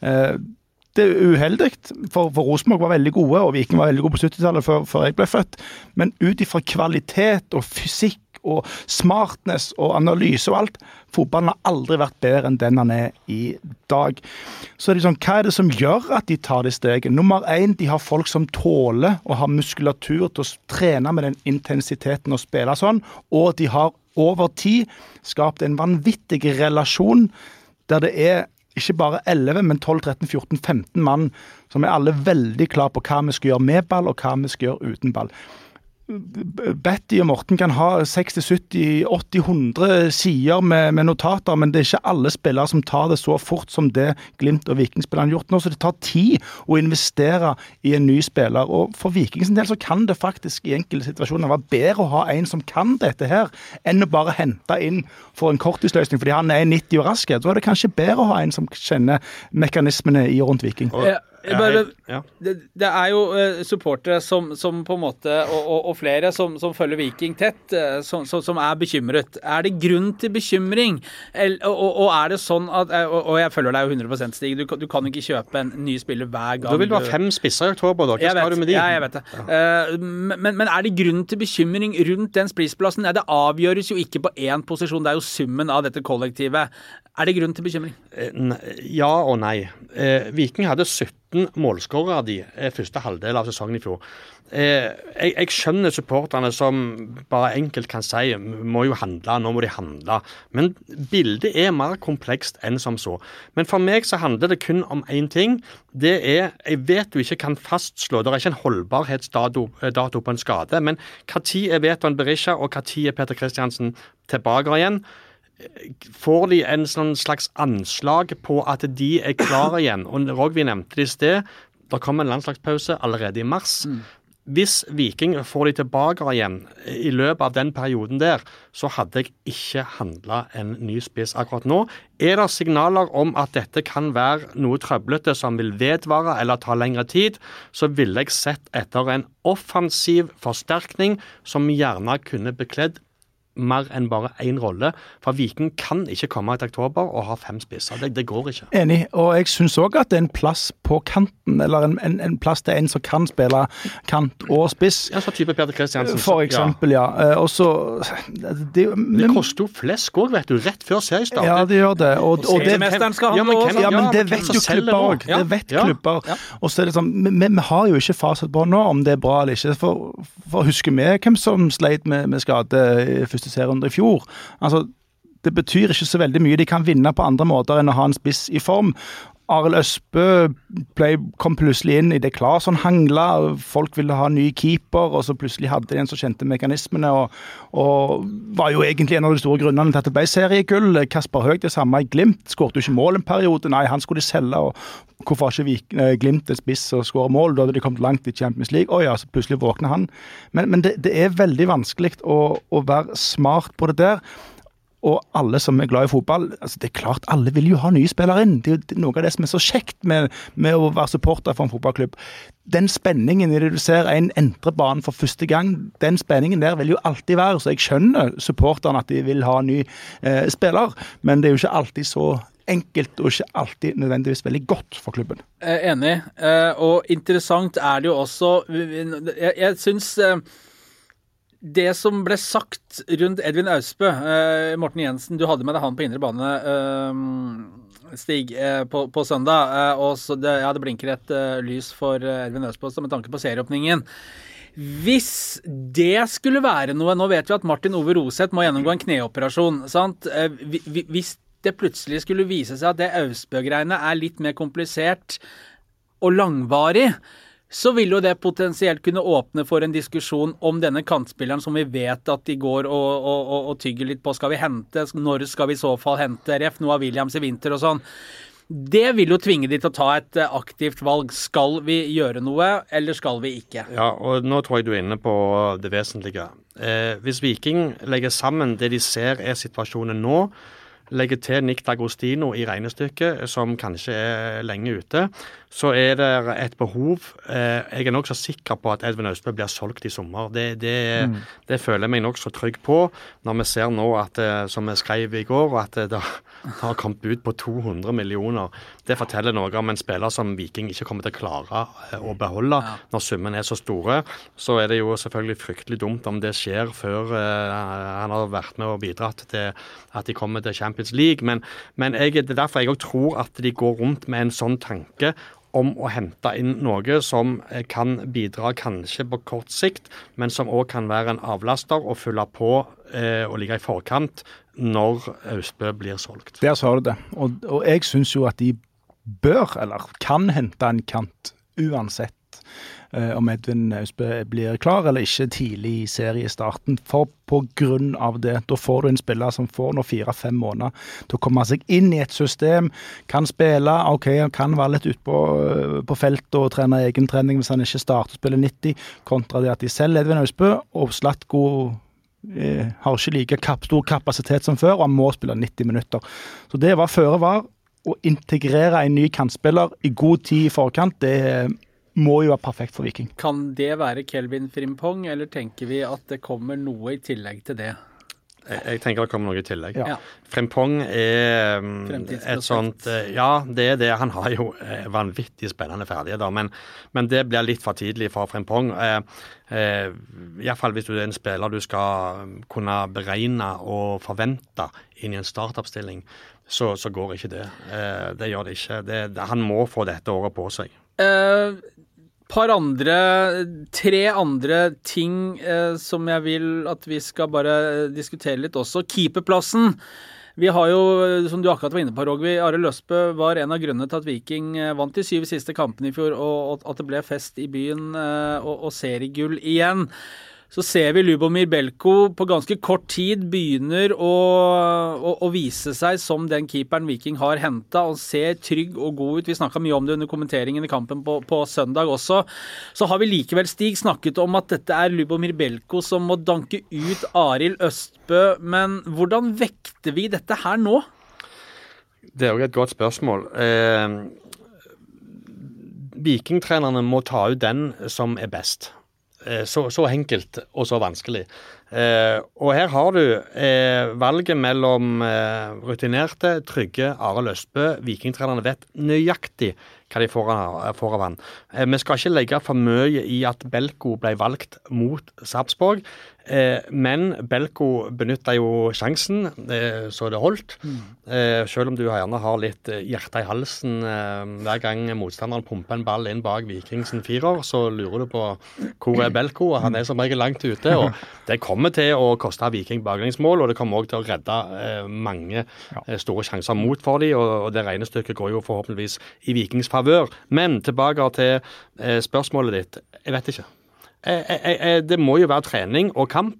Det er uheldig, for, for Rosenborg var veldig gode, og Viking var veldig gode på syttitallet før, før jeg ble født, men ut ifra kvalitet og fysikk og smartness og analyse og alt, fotballen har aldri vært bedre enn den han er i dag. Så er det sånn, hva er det som gjør at de tar det steget? Nummer én, de har folk som tåler og har muskulatur til å trene med den intensiteten og spille sånn, og de har over tid skapt en vanvittig relasjon der det er ikke bare elleve, men tolv, tretten, fjorten, femten mann som er alle veldig klar på hva vi skal gjøre med ball og hva vi skal gjøre uten ball. Betty og Morten kan ha seksti, sytti, åtti, hundre sider med, med notater, men det er ikke alle spillere som tar det så fort som det Glimt og Vikingspillerne har gjort nå, så det tar tid å investere i en ny spiller, og for Vikings del så kan det faktisk i enkelte situasjoner være bedre å ha en som kan dette her, enn å bare hente inn for en korttidsløsning, fordi han er nitti og rask, så er det kanskje bedre å ha en som kjenner mekanismene i og rundt Viking. Ja. Bare, ja. det, det er jo uh, supportere som, som på en måte, og, og, og flere som, som følger Viking tett, uh, som, som, som er bekymret. Er det grunn til bekymring? El, og, og, og er det sånn at, og, og jeg følger deg jo hundre prosent Stig, du, du kan ikke kjøpe en ny spiller hver gang. Du vil bare fem spisser i oktober, da. Hva skal du med de? Ja, jeg vet det. Uh, men, men er det grunn til bekymring rundt den spissplassen? Det avgjøres jo ikke på én posisjon, det er jo summen av dette kollektivet. Er det grunn til bekymring? Ja og nei. Eh, Viking hadde sytten målskårere de eh, første halvdel av sesongen i fjor. Eh, jeg, jeg skjønner supporterne som bare enkelt kan si må jo handle, nå må de handle. Men bildet er mer komplekst enn som så. Men for meg så handler det kun om én ting. Det er, jeg vet du ikke kan fastslå, det er ikke en holdbarhetsdato dato på en skade, men hva tid er Veton Berisha og hva tid er Peter Kristiansen tilbake igjen? Får de en sånn slags anslag på at de er klare igjen? Og Rogvi nevnte det i sted, det kommer en landslagspause allerede i mars. Mm. Hvis Viking får de tilbake igjen i løpet av den perioden der, så hadde jeg ikke handlet en ny spiss akkurat nå. Er det signaler om at dette kan være noe trøblete som vil vedvare eller ta lengre tid, så ville jeg sett etter en offensiv forsterkning som gjerne kunne bekledd mer enn bare én rolle. For Viking kan ikke komme i oktober og ha fem spisser. Det, det går ikke. Enig, og jeg synes også at det er en plass på kanten, eller en, en, en plass til en som kan spille kant og spiss. Ja, så type Peter Kristiansen. For eksempel, ja. ja. Og så... Det, men det koster jo flesk også, vet du, rett før seriestart. Ja, det gjør det. Og, og det mesteren skal ha ja, men, også. Ja, men det vet jo klubber også. Det vet ja. klubber. Ja. Og så er det sånn, vi, vi har jo ikke faset på nå om det er bra eller ikke. For, for husker vi hvem som sleit med, med skade i første serierunde i fjor. Altså, det betyr ikke så veldig mye. De kan vinne på andre måter enn å ha en spiss i form. Arild Østbø ble, kom plutselig inn i det Klarsson hangla, folk ville ha ny keeper, og så plutselig hadde de en som kjente mekanismene, og, og var jo egentlig en av de store grunnene til at det ble seriegull. Kasper Høeg det samme i Glimt, skårte jo ikke mål en periode, nei, han skulle de selge, og hvorfor har ikke Glimt et spiss og skåre mål, da hadde de kommet langt i Champions League, å ja, så plutselig våkner han. Men, men det, det er veldig vanskelig å, å være smart på det der. og alle som er glad i fotball, altså det er klart, alle vil jo ha nye spillere inn. Det er jo noe av det som er så kjekt med, med å være supporter for en fotballklubb. Den spenningen i det du ser en entre banen for første gang, den spenningen der vil jo alltid være, så jeg skjønner supporterne at de vil ha en ny eh, spiller, men det er jo ikke alltid så enkelt og ikke alltid nødvendigvis veldig godt for klubben. Enig, og interessant er det jo også, jeg, jeg synes det som ble sagt rundt Edvin Austbø, eh, Morten Jensen, du hadde med deg han på indre bane, eh, Stig, eh, på, på søndag, eh, og så det, ja, det blinker et eh, lys for eh, Edvin Austbø med tanke på serieåpningen. Hvis det skulle være noe, nå vet vi at Martin Ove Roseth må gjennomgå en kneoperasjon, sant? Eh, hvis det plutselig skulle vise seg at det Austbø-greiene er litt mer komplisert og langvarig, så vil jo det potensielt kunne åpne for en diskusjon om denne kantspilleren som vi vet at de går og, og, og, og tygger litt på. Skal vi hente? Når skal vi i så fall hente Ref Noah Williams i vinter og sånn? Det vil jo tvinge de til å ta et aktivt valg. Skal vi gjøre noe, eller skal vi ikke? Ja, og nå tror jeg du er inne på det vesentlige. Eh, hvis Viking legger sammen det de ser er situasjonen nå, legger til Nick D'Agostino i regnestykket, som kanskje er lenge ute, så er det et behov. Eh, jeg er nok så sikker på at Edvin Austbø blir solgt i sommer. Det, det, mm. det føler jeg meg nok så trygg på, når vi ser nå at, som jeg skrev i går, at det har kommet ut på to hundre millioner. Det forteller noe om en spiller som Viking ikke kommer til å klare å beholde ja. Når summen er så store. Så er det jo selvfølgelig fryktelig dumt om det skjer før uh, han har vært med og bidratt til at de kommer til Champions League. Men, men jeg, det er derfor jeg også tror at de går rundt med en sånn tanke om å hente inn noe som kan bidra kanskje på kort sikt, men som også kan være en avlaster og fylle på eh, og ligge i forkant når Austbø blir solgt. Der sa du det, og, og jeg synes jo at de bør, eller kan hente en kant uansett eh, om Edvin Austbø blir klar eller ikke tidlig i seriestarten, for på grunn av det, da får du en spiller som får nå fire-fem måneder til å komme seg inn i et system, kan spille, ok, han kan være litt ute på, på feltet og trene egen trening hvis han ikke starter å spille nitti, kontra det at de selger Edvin Austbø, og Slatko eh, har ikke like kap, stor kapasitet som før, og han må spille nitti minutter. Så det var føre var, å integrere en ny kantspiller i god tid i forkant, det må jo være perfekt for Viking. Kan det være Kelvin Frimpong, eller tenker vi at det kommer noe i tillegg til det? Jeg, jeg tenker det kommer noe i tillegg. Ja. Frimpong er et sånt, ja, det er det. Han har jo vanvittig spennende ferdigheter, men, men det blir litt for tidlig for Frimpong. Eh, eh, I hvert fall hvis du er en spiller du skal kunne beregne og forvente inn i en startoppstilling, så, så går ikke det. Eh, det gjør det ikke. Det, det, han må få dette året på seg. Uh, par andre, tre andre ting uh, som jeg vil at vi skal bare diskutere litt også. Keeperplassen. Vi har jo, som du akkurat var inne på, Rogvi, Are Løsbø var en av grunnene til at Viking vant de syv siste kampene i fjor, og at det ble fest i byen uh, og, og seriegull igjen. Så ser vi Lubomir Belko på ganske kort tid begynner å, å, å vise seg som den keeperen Viking har hentet, og ser trygg og god ut. Vi snakket mye om det under kommenteringen i kampen på, på søndag også. Så har vi likevel, Stig, snakket om at dette er Lubomir Belko som må danke ut Arild Østbø. Men hvordan vekter vi dette her nå? Det er jo et godt spørsmål. Eh, Vikingtrenerne må ta ut den som er best. Så, så enkelt og så vanskelig. Eh, og her har du eh, valget mellom eh, rutinerte, trygge Arild Østbø. Vikingtrenerne vet nøyaktig hva de får av han. Eh, vi skal ikke legge for mye i at Belko ble valgt mot Sarpsborg, eh, men Belko benyttet jo sjansen, eh, så det holdt. Mm. Eh, selv om du gjerne har litt hjerte i halsen eh, hver gang motstanderen pumper en ball inn bak Vikingsen firer, så lurer du på hvor er Belko, og han er som regel langt ute, og det kommer til å koste Viking baklengsmål, og det kommer også til å redde eh, mange eh, store sjanser mot for dem, og, og det regnestykket går jo forhåpentligvis i Vikings favør. Men tilbake til eh, spørsmålet ditt, jeg vet ikke. Eh, eh, eh, det må jo være trening og kamp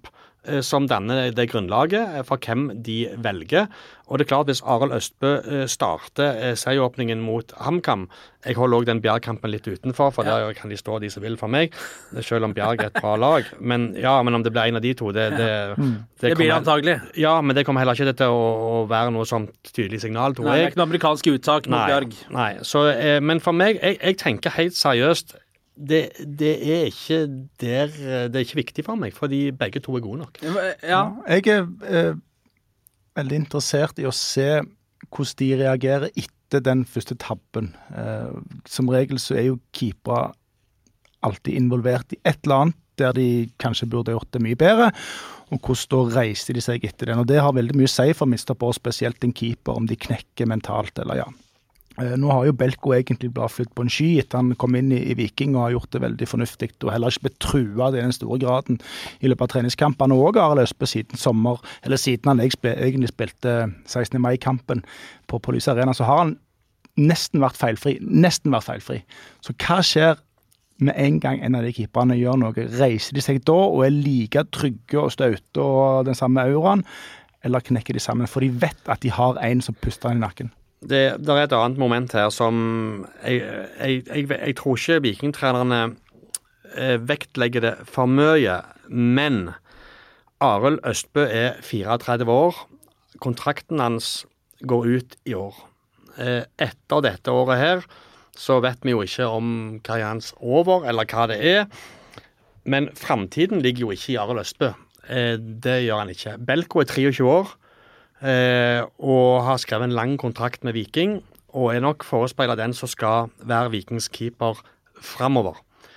eh, som danner det grunnlaget for hvem de velger. Og det er klart, hvis Arild Østbø eh, starter eh, serieåpningen mot HamKam, jeg holder også den Bjerg-kampen litt utenfor, for ja. Der kan de stå de som vil for meg, selv om Bjerg er et bra lag. Men ja, men om det blir en av de to, det, det, mm. det, det blir antagelig. Ja, men det kommer heller ikke til å, å være noe sånn tydelig signal, tror nei, jeg. Det er ikke noe amerikansk uttak mot nei, Bjerg. Nei, så, eh, men for meg, jeg, jeg tenker helt seriøst, Det, det er ikke der, det er ikke viktig for meg, fordi begge to er gode nok. Ja. Jeg er eh, veldig interessert i å se hvordan de reagerer etter den første tabben. Eh, som regel så er jo keepere alltid involvert i et eller annet der de kanskje burde gjort det mye bedre, og hvordan da reiser de seg etter den. Og det har veldig mye å si for midtstopper, spesielt en keeper, om de knekker mentalt eller ja. Nå har jo Belko egentlig bare flytt på en sky etter han kom inn i, i Viking og har gjort det veldig fornuftig og heller ikke betrua det i den store graden i løpet av treningskampene og Arild Østbø siden sommer, eller siden han egentlig spilte sekstende mai-kampen på, på Lyse Arena, så har han nesten vært feilfri, nesten vært feilfri. Så hva skjer med en gang en av de keeperne gjør noe? Reiser de seg da og er like trygge og støte og den samme auraen, eller knekker de sammen? For de vet at de har en som puster han i nakken. Det, det er et annet moment her som jeg, jeg, jeg, jeg tror ikke vikingtrenerne eh, vektlegger det for mye, men Arild Østbø er tretifire år. Kontrakten hans går ut i år. Eh, etter dette året her så vet vi jo ikke om hva er hans over, eller hva det er, men fremtiden ligger jo ikke i Arild Østbø. Eh, det gjør han ikke. Belko er treogtjue år. Eh, og har skrevet en lang kontrakt med Viking, og er nok forespeilet den som skal være Vikings keeper fremover.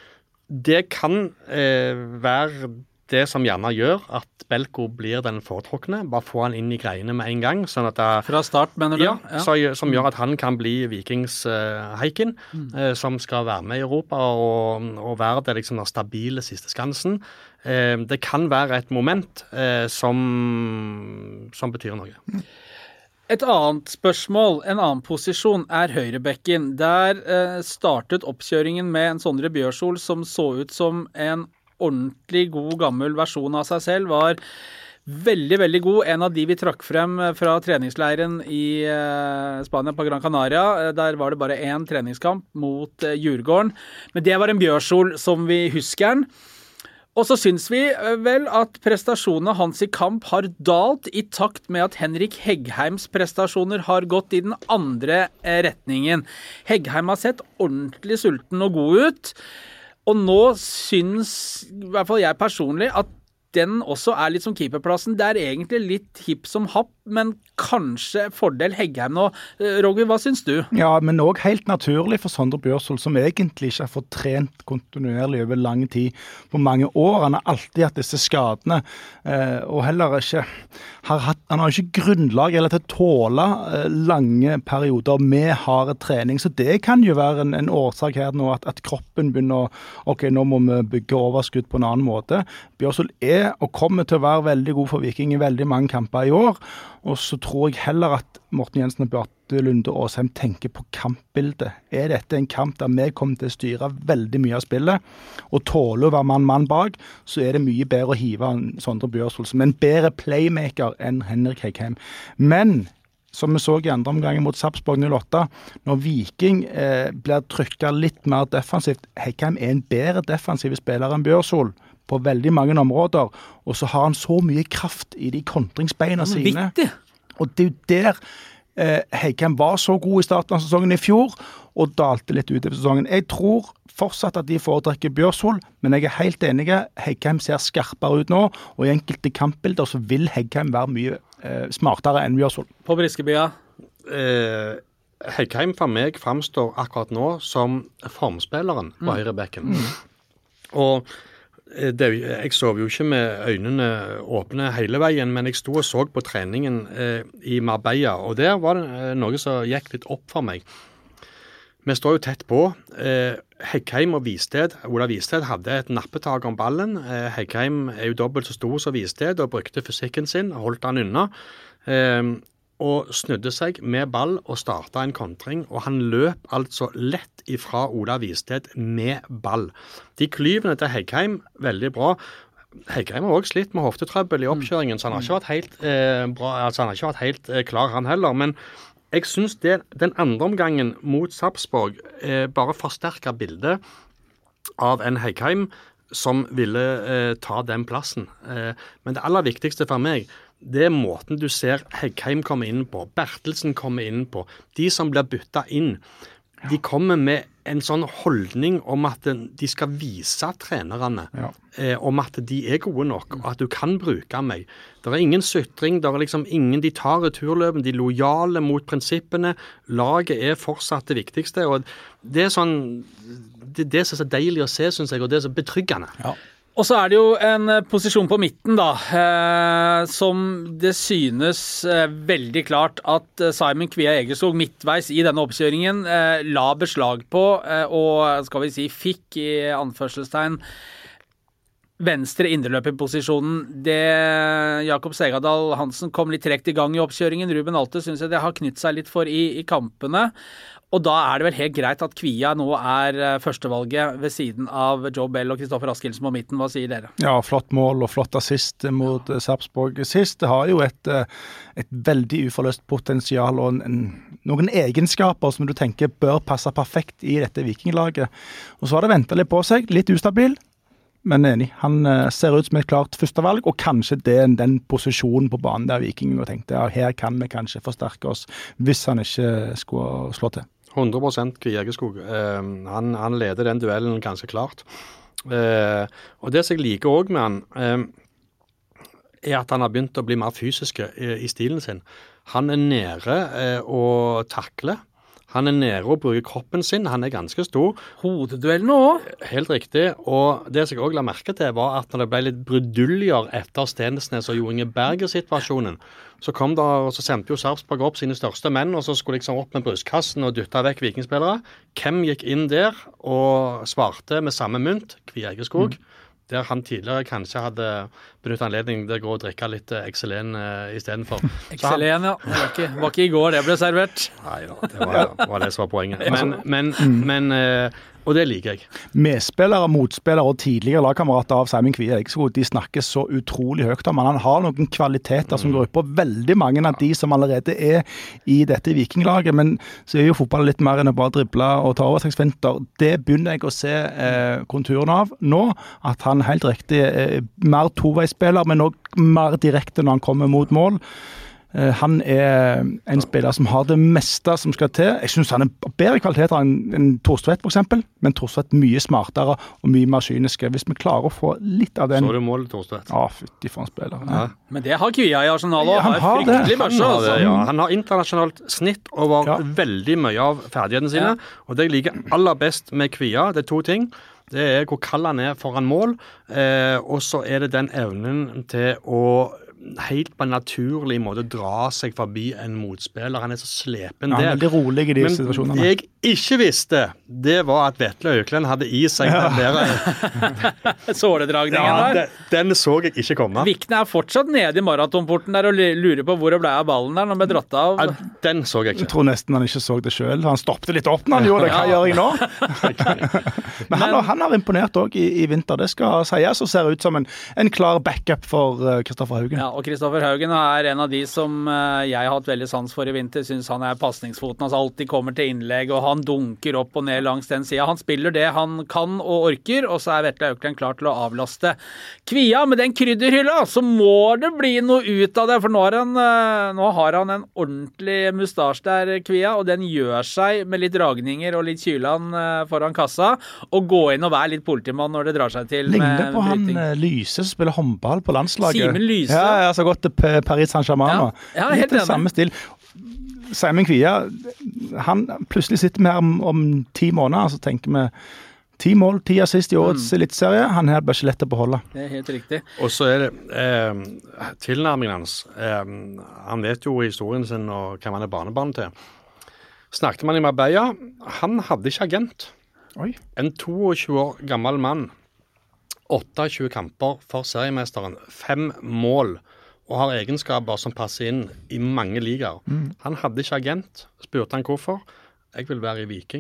Det kan eh, være det som gjerne gjør at Belko blir den foretrukne, bare få han inn i greiene med en gang. Sånn at det, Fra start, mener du? Ja, ja. Så, som gjør at han kan bli Vikings eh, heiken, mm. eh, som skal være med i Europa og, og være det liksom, stabile siste skansen. Eh, det kan være et moment eh, som, som betyr noe. Et annet spørsmål, en annen posisjon, er høyrebekken. Der eh, startet oppkjøringen med en Sondre Bjørsol som så ut som en ordentlig god, gammel versjon av seg selv, var veldig, veldig god. En av de vi trakk frem fra treningsleiren i eh, Spania på Gran Canaria. Der var det bare en treningskamp mot eh, Djurgården. Men det var en Bjørsol som vi husker den. Og så syns vi vel at prestasjonene hans i kamp har dalt i takt med at Henrik Hegheims prestasjoner har gått i den andre retningen. Heggheim har sett ordentlig sulten og god ut, og nå syns i hvert fall jeg personlig at den også er litt som keeperplassen. Det er egentlig litt hipp som happ, men kanskje fordel Heggheim nå. Roger, hva syns du? Ja, men også helt naturlig for Sondre Bjørsol, som egentlig ikke har fått trent kontinuerlig over lang tid på mange år. Han har alltid hatt disse skadene, og heller ikke har hatt, han har ikke grunnlag eller til å tåle lange perioder med harde trening, så det kan jo være en, en årsak her nå, at, at kroppen begynner å, ok, nå må vi bygge overskudd på en annen måte. Bjørsol er og kommer til å være veldig god for Viking i veldig mange kamper i år, og så tror jeg heller at Morten Jensen og Beate Lunde Åsheim tenker på kampbildet. Er dette en kamp der vi kommer til å styre veldig mye av spillet, og tåler å være mann-mann bak, så er det mye bedre å hive en Sondre Bjørsol som en bedre playmaker enn Henrik Heggheim. Men som vi så i andre omgangen mot Sarpsborg null åtte, når Viking eh, blir trykket litt mer defensivt, Heggheim er en bedre defensiv spiller enn Bjørsol på veldig mange områder, og så har han så mye kraft i de kontringsbeina sine. Vittig. Og det er jo der eh, Heggheim var så god i starten av sesongen i fjor, og dalte litt ut i sesongen. Jeg tror fortsatt at de foretrekker Bjørsol, men jeg er helt enig. Heggheim ser skarpere ut nå, og i enkelte kampbilder så vil Heggheim være mye eh, smartere enn Bjørsol. På Briskebya? Eh, Heggheim for meg fremstår akkurat nå som formspilleren på mm. høyrebekken. Mm. Og Det, jeg sov jo ikke med øynene åpne hele veien, men jeg sto og så på treningen eh, i Marbella, og der var det eh, noe som gikk litt opp for meg. Vi står jo tett på. Eh, Heggheim og Visted, Ola Visted hadde et nappetak om ballen. Eh, Heggheim er jo dobbelt så stor som Visted og brukte fysikken sin, holdt han unna. Eh, og snudde seg med ball og startet en kontring, og han løp altså lett ifra Ola Visted med ball. De klyvene til Heggheim, veldig bra. Heggheim har også slitt med hoftetrøbbel i oppkjøringen, så han har ikke vært helt, eh, bra, altså han har ikke vært helt eh, klar, han heller. Men jeg synes det, den andre omgangen mot Sarpsborg eh, bare forsterker bildet av en Heggheim som ville eh, ta den plassen. Eh, men det aller viktigste for meg, det er måten du ser Heggheim komme inn på, Bertelsen komme inn på, de som blir byttet inn. De kommer med en sånn holdning om at de skal vise trenerne ja. eh, om at de er gode nok, og at du kan bruke meg. Det er ingen sytring, det er liksom ingen, de tar returløpen, de er lojale mot prinsippene. Laget er fortsatt det viktigste, og det er sånn, det, det er så deilig å se, synes jeg, og det er så betryggende. Ja. Og så er det jo en posisjon på midten da, eh, som det synes eh, veldig klart at Simon Kvia Egerskog midtveis i denne oppkjøringen eh, la beslag på, eh, og skal vi si fikk i anførselstegn venstre indreløperposisjonen. Det Jakob Segadal Hansen kom litt trekt i gang i oppkjøringen. Ruben Alte synes jeg det har knytt seg litt for i, i kampene. Og da er det vel helt greit at Kvia nå er førstevalget ved siden av Joe Bell og Kristoffer Askildsen på midten. Hva sier dere? Ja, flott mål og flott assist mot Sarpsborg sist. Det har jo et, et veldig uforløst potensial og en, noen egenskaper som du tenker bør passe perfekt i dette vikinglaget. Og så har det ventet litt på seg, litt ustabil. Men enig, han ser ut som et klart førstevalg, og kanskje det er den posisjonen på banen der Vikingen og tenkte, ja, her kan vi kanskje forsterke oss, hvis han ikke skulle slå til. hundre prosent Kvia Egerskog. Uh, han, han leder den duellen ganske klart. Uh, og det som jeg liker også med han, uh, er at han har begynt å bli mer fysisk i, i stilen sin. Han er nede uh, og takler. Han er nede og bruker kroppen sin, han er ganske stor. Hodeduell nå? Helt riktig, og det som jeg også la merke til var at når det ble litt bruduljer etter Stensnes og Jo Inge Berger-situasjonen, så kom der, og så sendte jo Sarpsborg opp sine største menn, og så skulle liksom opp med brystkassen og dytte vekk vikingspillere. Hvem gikk inn der og svarte med samme mynt? Kvia Egerskog. Mm. Der han tidligere kanskje hadde benyttet anledning til å gå og drikke litt Excelen uh, i stedet for. Excelen, ja. Det var ikke, var ikke i går det ble servert. Nei da, det var, var det som var poenget. Men, men, men uh, og det liker jeg. Medspillere, motspillere og tidligere lagkamerater av Simon Kvia Egerskog, de snakker så utrolig høyt om han. Han har noen kvaliteter som går ut på veldig mange av de som allerede er i dette vikinglaget, men så er jo fotball litt mer enn å bare drible og ta overtaksfinter. Det begynner jeg å se eh, konturen av nå, at han helt riktig er mer toveisspiller, men også mer direkte når han kommer mot mål. Han er en spiller som har det meste som skal til. Jeg synes han er bedre kvaliteter enn, enn Torstvedt for eksempel, men Torstvedt mye smartere og mye mer kyniske. Hvis vi klarer å få litt av den... Så er det mål, Torstvedt. Ja, fytti for en spiller. Ja. Men det har Kvia i Arsenal, og ja, han har fryktelig børse. Han, altså. ja. han har internasjonalt snitt over ja. veldig mye av ferdighetene sine, ja. og det jeg liker aller best med Kvia, det er to ting. Det er hvor kald han er foran mål, eh, og så er det den evnen til å helt på en naturlig måte dra seg forbi en motspiller. Han er så slepen ja, der. Han er veldig rolig i de Men situasjonene. Men jeg ikke visste, det var at Vetle Økland hadde i seg ja. den der. Såledragningen ja, der. Den, den så jeg ikke komme. Vikne er fortsatt nede i maratonporten der og lurer på hvor det ble av ballen der når han ble dratt av. Ja, den så jeg ikke. Jeg tror nesten han ikke så det selv. Han stoppte litt opp når han gjorde det. Hva ja. gjør jeg nå? Men han, har, han har imponert også i, i vinter. Det skal sies og ser ut som en, en klar backup for Kristoffer Haugen. Ja, og Kristoffer Haugen er en av de som jeg har hatt veldig sans for i vinter. Synes han er passningsfoten, altså alltid kommer til innlegg, og han dunker opp og ned langs den siden. Han spiller det han kan og orker, og så er Vetle Økland klar til å avlaste Kvia. Med den krydderhylla, så må det bli noe ut av det, for nå har han, nå har han en ordentlig mustasj der, Kvia, og den gjør seg med litt dragninger og litt kylan foran kassa, og gå inn og være litt politimann når det drar seg til. Ligner på han Lyse som spiller håndball på landslaget. Simen Lyse. Ja, ja, så godt til Paris Saint-Germain. Ja, ja, helt enig. Samme stil. Simon Kvia, han plutselig sitter vi her om, om ti måneder, så tenker vi ti mål, ti assist i årets mm. eliteserie. Han her blir ikke lett å beholde. Det er helt riktig. Og så er det eh, tilnærmingen hans. Eh, han vet jo historien sin og hvem han er barnebarn til. Snakket man i Marbella, han hadde ikke agent. Oi. En tjueto år gammel mann, tjueåtte kamper for seriemesteren, fem mål, og har egenskaper som passer inn i mange ligaer. Mm. Han hadde ikke agent, spurte han hvorfor. Jeg vil være i Viking,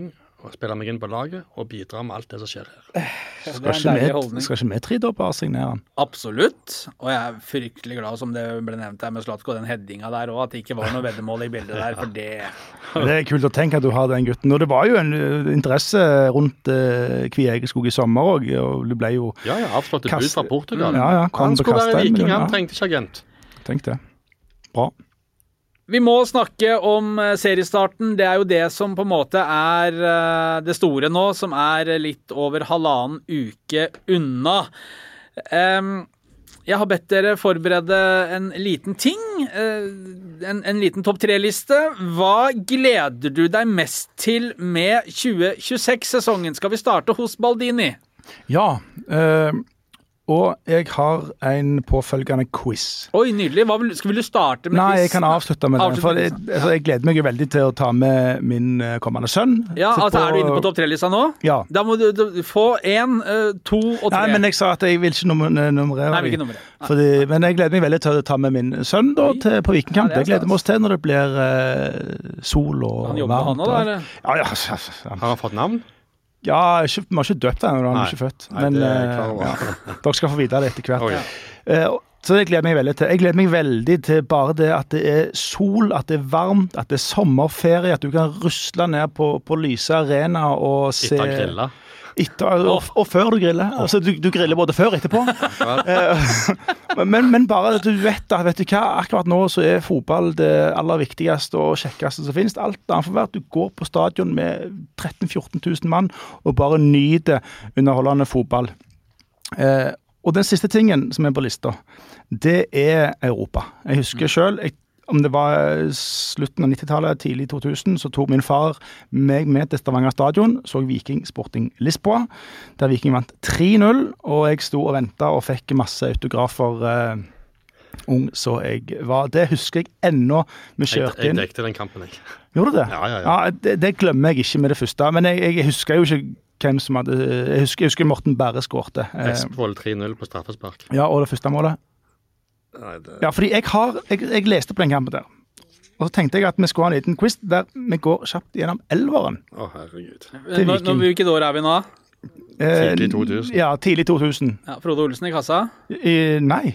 og spille meg inn på laget og bidra med alt det som skjer her. Skal Det er en ikke deilig vi, holdning. skal ikke vi tre da bare signere han? Absolutt. Og jeg er fryktelig glad, som det ble nevnt her med Zlatko, den headinga der òg, at det ikke var noe veddemål i bildet der, for det Det er kult å tenke at du har den gutten. Og det var jo en uh, interesse rundt uh, Kvi-Egerskog i sommer òg, og det ble jo Ja, ja, avslått et Kast- bud fra Portugal. Ja, ja, kom han til å skulle kaste være en viking, million, han ja. trengte ikke agent. Tenk det. Bra. Vi må snakke om eh, seriestarten. Det er jo det som på en måte er eh, det store nå, som er litt over halvannen uke unna. Em, jeg har bedt dere forberede en liten ting, eh, en, en liten topp tre-liste. Hva gleder du deg mest til med tjue tjueseks-sesongen? Skal vi starte hos Baldini? Ja, uh, og jeg har en påfølgende quiz. Oi, nydelig. Hva vil, skal vil du starte med? Nei, quiz? jeg kan avslutte med det. Avslutt For med jeg, quizen. altså, jeg gleder meg jo veldig til å ta med min uh, kommende sønn. Ja, til altså, Er du inne på topp tre-lista nå? Ja. Da må du, du få én, to og tre. Nei, men jeg sa at jeg vil ikke nummer, nummerere Nei, de. hvilke numre? Nei. Fordi, men jeg gleder meg veldig til å ta med min sønn da, til, på Vikingkamp. Ja, det er det gleder vi stas. oss til når det blir uh, sol og Han jobber varmt. han også, og- da, eller? Ja, ja, ja, ja. Har han fått navn? Ja, ikke, vi har ikke døpt den, han er Nei. ikke født. Nei, Men det er jeg eh, klar over. ja, dere skal få vite det etter hvert. Oi. Eh, så det gleder jeg meg veldig til. Jeg gleder meg veldig til bare det at det er sol, at det er varmt, at det er sommerferie, at du kan rusle ned på, på Lyse Arena og se Etter grilla. Etter, og, og før du griller. Altså, du, du griller både før og etterpå. Eh, men, men bare at du vet at vet du hva, akkurat nå så er fotball det aller viktigste og kjekkeste som finnes. Alt annet for hvert. Du går på stadion med tretten til fjorten tusen mann og bare nyter underholdende fotball. Eh, og den siste tingen som er på lista, det er Europa. Jeg husker selv, jeg om det var slutten av nittitallet, tidlig to tusen, så tok min far meg med til Stavanger stadion, så Viking Sporting Lisboa, der Viking vant tre null, og jeg sto og ventet og fikk masse autografer eh, ung, så jeg var, det husker jeg ennå vi Jeg, kjørte jeg inn. dekte den kampen, jeg. Gjorde du det? Ja, ja, ja. det, det glemmer jeg ikke med det første, men jeg, jeg husker jo ikke hvem som hadde, jeg husker, jeg husker Morten Berre skårte. Eh, Vestfold tre null på straffespark. ja, og det første målet. Nei, det... Ja, fordi jeg har, jeg, jeg leste på den kampen der, og så tenkte jeg at vi skulle ha en liten quiz der vi går kjapt gjennom elveren. Å, herregud. til Nå, Viking. nå, hvilket år er vi nå? Eh, Tidlig to tusen. Ja, tidlig to tusen. Ja, Frode Olsen i kassa. Eh, nei,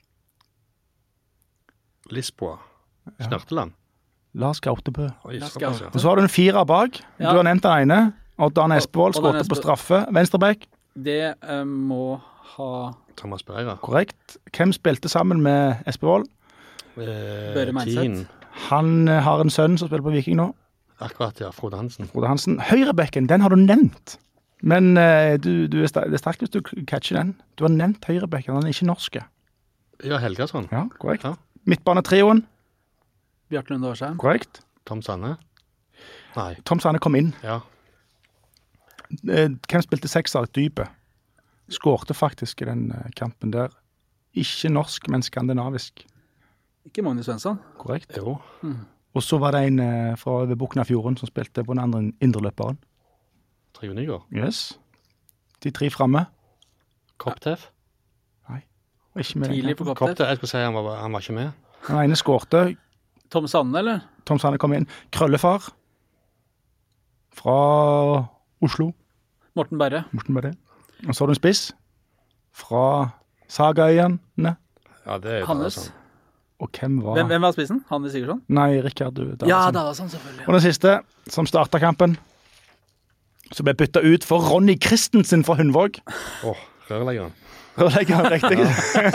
Lisboa. Snørteland. Lars Gautebø. Oi, La oss såpass, gå. ja. Og så har du en firer bak. Ja. Du har nevnt den ene. Og Dan Espevold Og- og Dan skåret på Espe- straffe. Venstrebekk, Det eh, må ha Thomas Beira. korrekt. Hvem spilte sammen med Espevold? Eh, Børre Meinseth. Tien. Han eh, har en sønn som spiller på Viking nå. Akkurat, ja. Frode Hansen. Frode Hansen. Høyrebekken, den har du nevnt. Men eh, du, du er sta- det er sterkt hvis du catcher den. Du har nevnt høyrebekken, han er ikke norske. Ja, Helgason. Ja, korrekt. Ja. Midtbanetrioen, Bjarte Lunde Årsheim. korrekt. Tom Sanne. Nei, Tom Sanne kom inn. ja. Eh, Hvem spilte sekser? Dypet. Skårte faktisk i den eh, kampen der. Ikke norsk, men skandinavisk. Ikke Magnus Svensson. Korrekt. Jo. Og så var det en eh, fra ved Buknafjorden som spilte på den andre indreløperen. Trygve Nygaard. Yes. De tre framme. Koptev. Var ikke med. Tidlig på Koptev. Koptev, jeg skulle si han var, han var ikke med. Den ene skårte. Tom Sanne, eller? Tom Sanne kom inn. Krøllefar. Fra Oslo. Morten Berre. Morten Berre. Og så har du en spiss. Fra Sagaøyene. Ja, det er Hannes. Davidsen. Og hvem var Hvem, hvem var spissen? Hanne Sigurdsson? Nei, Rikard Davidsen. Ja, Davidsen, selvfølgelig. Og den siste, som startet kampen, som ble byttet ut for Ronny Christensen fra Hundvåg. Åh, rørleggeren. Rørlegger, riktig.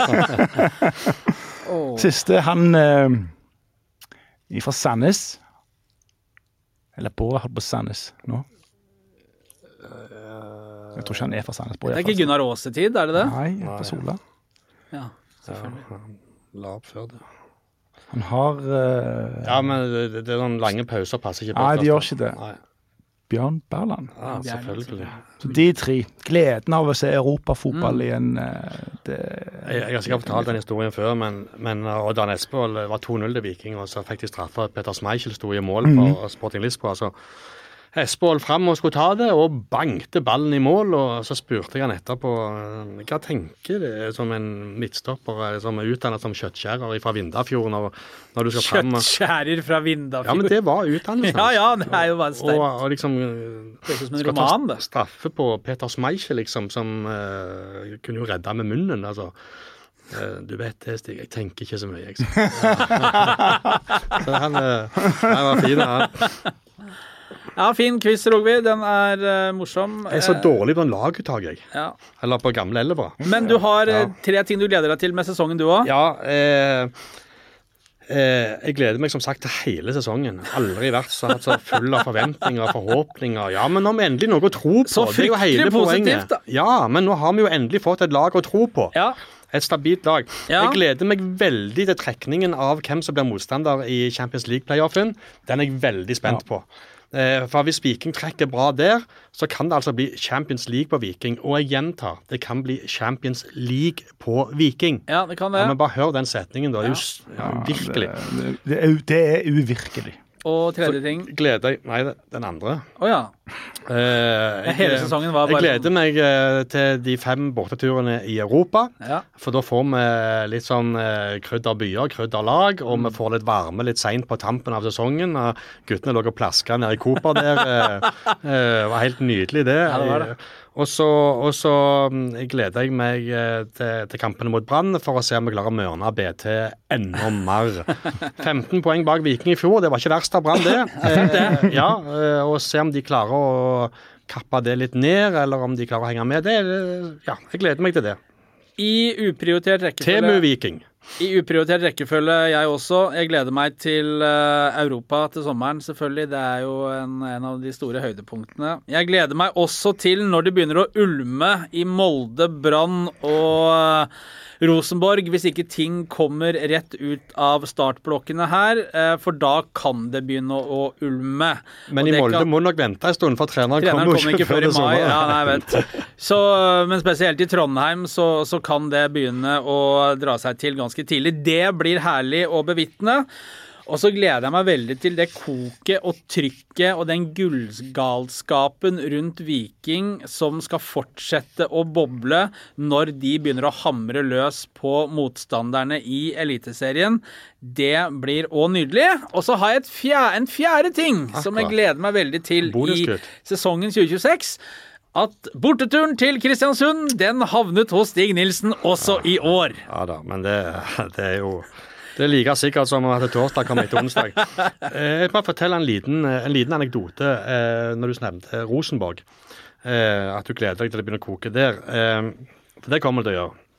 Åh. Siste, han eh, fra Sandnes. Eller Bård holdt på Sandnes nå. Jeg tror ikke han er fra Sandnes. Bård Det er ikke Gunnar Aase-tid, er det det? Nei, han er fra Sola. Ja, Ja, han la opp før det. Han har eh, Ja, men det, det er noen lange pauser passer ikke. Nei, best, de gjør altså. ikke det. Nei. Bjørn Berland. Ja, selvfølgelig. Så de tre. Gleden av å se europafotball igjen. eh, Det, Jeg, jeg har sikkert fortalt den historien før, men, men og Dan Espevold var to null til Viking, og så fikk de straffa. Peter Schmeichel sto i mål på Sporting Lisboa. Så Espål frem og skulle ta det, og bankte ballen i mål, og så spurte jeg han etterpå, hva tenker du som en midtstopper, som er utdannet som kjøttskjærer fra Vindafjord, når, når du skal frem? Kjøttskjærer fra Vindafjord? Ja, men det var utdannelsen. Ja, ja, det er jo bare sterkt. Og, og liksom, det er som en roman, det. Straffe på Peter Schmeichel, liksom, som uh, kunne jo redde med munnen, altså. Uh, du vet det, Stig, jeg tenker ikke så mye, jeg. Så han, uh, han var fin, han. Ja, fin quiz, Rogvi. Den er uh, morsom. Jeg er så dårlig på en laguttak, jeg. Ja. Eller på gamle Ellebra. Men du har ja. tre ting du gleder deg til med sesongen, du også? Ja, eh, eh, jeg gleder meg som sagt til hele sesongen. Aldri vært så, så full av forventninger og forhåpninger. Ja, men nå har vi endelig noe å tro på. Så fryktelig positivt, da. Ja, men nå har vi jo endelig fått et lag å tro på. Ja. Et stabilt lag. Ja. Jeg gleder meg veldig til trekningen av hvem som blir motstander i Champions League-playoffen. Den er jeg veldig spent ja. på. For hvis Viking trekker bra der, så kan det altså bli Champions League på Viking. Og jeg gjentar, det kan bli Champions League på Viking. Ja, det kan det. Ja, men bare hør den setningen da. Ja. Ja, virkelig. Det, det, er, det er uvirkelig. Og tredje ting? Så gleder jeg, nei, den andre. Åja. Eh, jeg, Hele sesongen var bare... Jeg gleder meg eh, til de fem borteturene i Europa, ja. for da får vi litt sånn eh, krydderbyer, krydderlag, og mm. vi får litt varme litt sent på tampen av sesongen. Og guttene lå og plasket nede i Copa der. eh, eh, var helt nydelig det. Ja, det var det. Og så, og så gleder jeg meg til, til kampene mot Brann for å se om vi klarer å mørne B T enda mer. femten poeng bak Viking i fjor, det var ikke verst av Brann det. Eh, ja, og se om de klarer å kappe det litt ned, eller om de klarer å henge med. Det, ja, jeg gleder meg til det. I uprioritert rekkefølge... Temu Viking. I uprioritert rekkefølge, jeg også. Jeg gleder meg til uh, Europa til sommeren, selvfølgelig. Det er jo en, en av de store høydepunktene. Jeg gleder meg også til når det begynner å ulme i Molde, Brann og uh, Rosenborg, hvis ikke ting kommer rett ut av startblokkene her, uh, for da kan det begynne å, å ulme. Men i Molde kan... må nok vente en stund, for treneren, treneren kommer ikke, ikke før i mai. Ja, nei, vet. Så, men spesielt i Trondheim så, så kan det begynne å dra seg til ganske tidlig. Det blir herlig å bevitne. Og så gleder jeg meg veldig til det koket og trykket og den gullgalskapen rundt Viking som skal fortsette å boble når de begynner å hamre løs på motstanderne i Eliteserien. Det blir også nydelig. Og så har jeg et fjerde, en fjerde ting som jeg gleder meg veldig til i sesongen tjue tjueseks. At borteturen til Kristiansund, den havnet hos Stig Nilsen også ja. i år. Ja da, men det, det er jo det er like sikkert som at torsdag kommer etter onsdag. Jeg vil bare fortelle en liten, en liten anekdote eh, når du nevnte Rosenborg. Eh, at du gleder deg til det begynner å koke der. Eh, for det kommer det til å gjøre.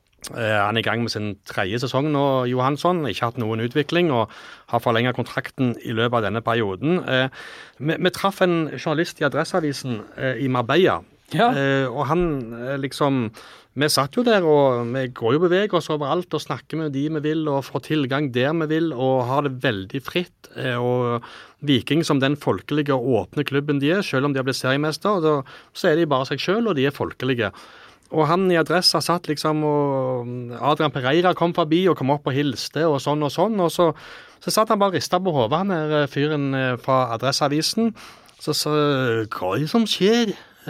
Han er i gang med sin tredje sesong nå, Johansson. Ikke hatt noen utvikling og har forlenget kontrakten i løpet av denne perioden. Eh, vi, vi traff en journalist i Adresseavisen eh, i Marbella. Ja. Eh, og han eh, liksom Vi satt jo der, og vi går jo beveger oss overalt og snakker med de vi vil og får tilgang der vi vil og har det veldig fritt. Eh, og Viking som den folkelige og åpne klubben de er, selv om de har blitt seriemester, da, så er de bare seg selv, og de er folkelige. Og han i Adressa satt liksom, og Adrian Pereira kom forbi og kom opp og hilste og sånn og sånn, og så, så satt han bare og ristet på hodet, han er fyren fra Adresseavisen. Så sa, hva er det som skjer?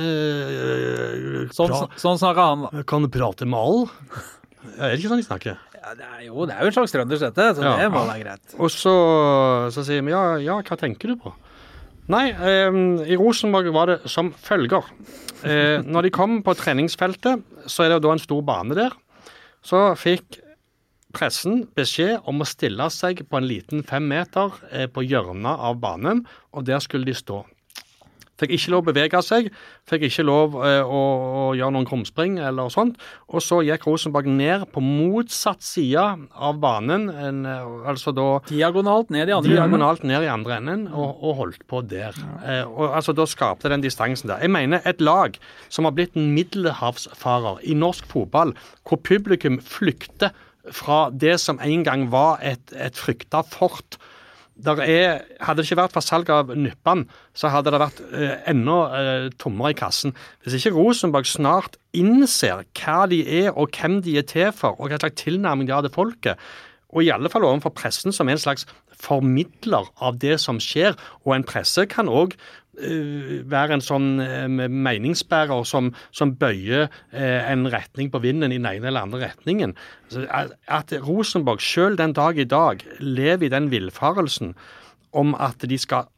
Eh, sånn, sånn snakker han da. Kan du prate med alle? Er det ikke sånn de snakker? Ja, det er jo, det er jo en slags trønders dette, så ja, det må være greit. Og så, så sier vi, ja, ja, hva tenker du på? Nei, eh, i Rosenborg var det som følger. Eh, når de kom på treningsfeltet, så er det da en stor bane der. Så fikk pressen beskjed om å stille seg på en liten fem meter eh, på hjørnet av banen, og der skulle de stå. Fikk ikke lov å bevege seg, fikk ikke lov eh, å, å gjøre noen krumspring eller sånt. Og så gikk Rosenborg ned på motsatt side av banen, en, altså da... Diagonalt ned i andre Diagonalt ned i andre enden, og, og holdt på der. Eh, og altså da skapte den distansen der. Jeg mener et lag som har blitt en middelhavsfarer i norsk fotball, hvor publikum flykter fra det som en gang var et, et fryktet fort. Der er, hadde det ikke vært for salg av Nyppan, så hadde det vært eh, enda eh, tommere i kassen. Hvis ikke Rosenborg snart innser hva de er og hvem de er til for, og hva slags tilnærming de har til folket, og i alle fall overfor pressen som en slags formidler av det som skjer, og en presse kan også uh, være en sånn uh, meningsbærer som, som bøyer uh, en retning på vinden i den ene eller andre retningen. Så at, at Rosenborg selv den dag i dag lever i den villfarelsen om at de skal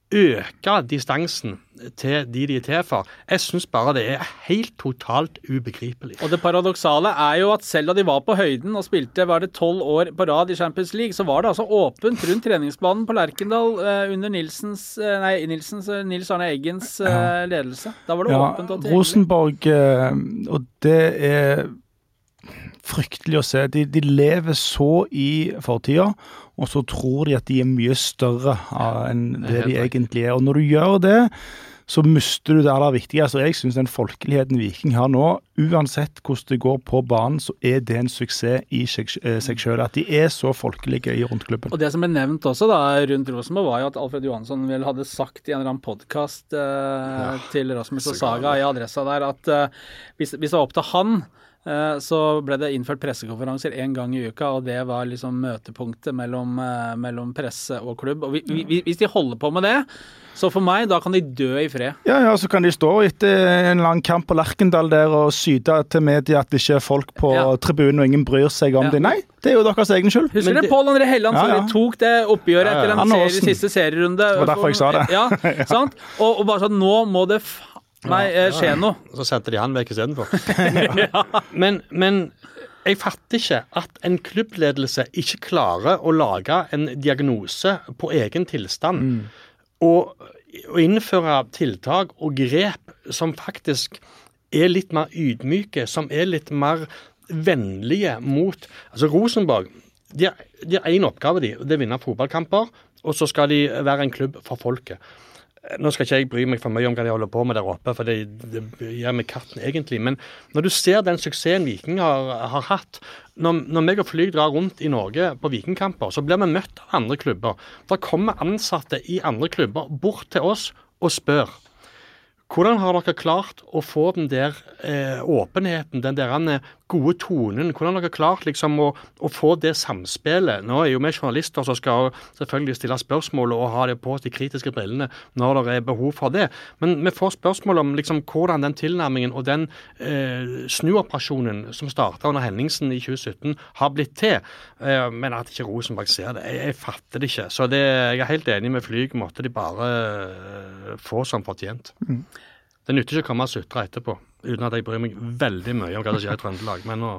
øke distansen til de de er til for. Jeg synes bare det er helt totalt ubegripelig. Og det paradoksale er jo at selv da de var på høyden og spilte, var det tolv år på rad i Champions League, så var det altså åpent rundt treningsbanen på Lerkendal uh, under Nilsens, uh, nei, Nilsens, uh, Nils Arne Eggens uh, ledelse. Da var det ja, åpent. Og Rosenborg, uh, og det er fryktelig å se. De, de lever så i fortiden, og så tror de at de er mye større uh, enn det de egentlig er. Og når du gjør det, så mister du det aller viktigste. Jeg synes den folkeligheten Viking har nå, uansett hvordan det går på banen, så er det en suksess i seg, seg selv. At de er så folkelige i rundt klubben. Og det som ble nevnt også da, rundt Rosenborg, var jo at Alfred Johansson vel hadde sagt i en eller annen podcast eh, ja, til Rasmus og Saga i adressa der, at eh, hvis, hvis det var opp til han, eh, så ble det innført pressekonferanser en gang i uka, og det var liksom møtepunktet mellom, eh, mellom presse og klubb. Og vi, vi, hvis de holder på med det, så for meg, da kan de dø i fred. Ja, ja, så kan de stå etter en lang kamp på Lerkendal der og syte til media at det ikke er folk på ja. tribunen og ingen bryr seg om ja. det. Nei, det er jo deres egen skyld. Husker dere Pål André Helland ja, ja. som tok det oppgjøret ja, ja. etter en serie, siste serierunde? Det var derfor jeg sa det. Ja, sant? Og, og bare sånn, nå må det f- nei, ja, skje ja. noe. Så sendte de han vekk i stedet for. ja. men, men jeg fatter ikke at en klubbledelse ikke klarer å lage en diagnose på egen tilstand. Mm. Og å innføre tiltak og grep som faktisk er litt mer ydmyke, som er litt mer vennlige mot altså Rosenborg, de har, de har en oppgave, de, det er å vinne fotballkamper, og så skal de være en klubb for folket. Nå skal ikke jeg bry meg for mye om hva de holder på med der oppe, for det, det gjør meg katten egentlig, men når du ser den suksessen Viking har, har hatt, når, når meg og Flyg drar rundt i Norge på Vikingkamper, så blir vi møtt av andre klubber. Da kommer ansatte i andre klubber bort til oss og spør, hvordan har dere klart å få den der eh, åpenheten, den der gode tonen? Hvordan har dere klart liksom å, å få det samspillet? Nå er jo vi journalister som skal selvfølgelig stille spørsmål og ha det på de kritiske brillene når det er behov for det. Men vi får spørsmål om liksom, hvordan den tilnærmingen og den eh, snuoperasjonen som startet under Henningsen i tjue sytten har blitt til. Eh, men at ikke Rosenborg ser det, jeg, jeg fatter det ikke. Så det, jeg er helt enig med Flyg, måtte de bare eh, få som fortjent. Mm. Det nytter ikke å komme og sutre etterpå, uten at jeg bryr meg veldig mye om hva det skjer i Trøndelag. Men nå...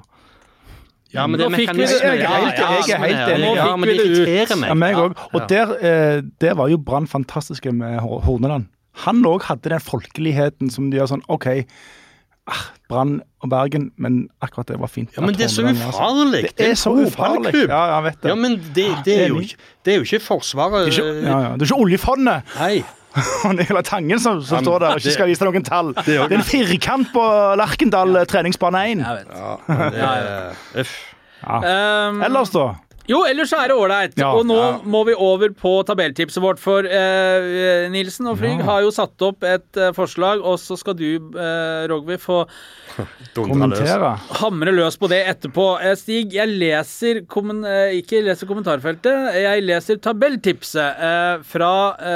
Ja, men det er mekanismen. Jeg er helt enig. Ja, men det irriterer meg. Ja, meg også. Og der, eh, der var jo Brann fantastiske med Horneland. Han også hadde den folkeligheten som de gjør sånn, ok, ah, Brann og Bergen, men akkurat det var fint. Ja, men det er så ufarlig. Det er så ufarlig. Ja, jeg vet det. Ja, men det, det, er, jo ikke, det er jo ikke forsvaret. Det er ikke, ja, ja. Det er ikke oljefondet. Nei. Det er hele tangen som, som ja, står der og ikke skal vise noen tall. Det er, det er en firkant på Lerkendal treningsbane én. Jeg vet. Ja, det er... Uff. Ja. Um, Ellers da? Jo, ellers er det ålreit. Ja, og nå ja. må vi over på tabelltipset vårt, for eh, Nilsen og Flyg ja. har jo satt opp et eh, forslag, og så skal du, eh, Rogvi, få kommentere. Hamre løs på det etterpå. Eh, Stig, jeg leser, kommen, eh, ikke leser kommentarfeltet, jeg leser tabelltipset eh, fra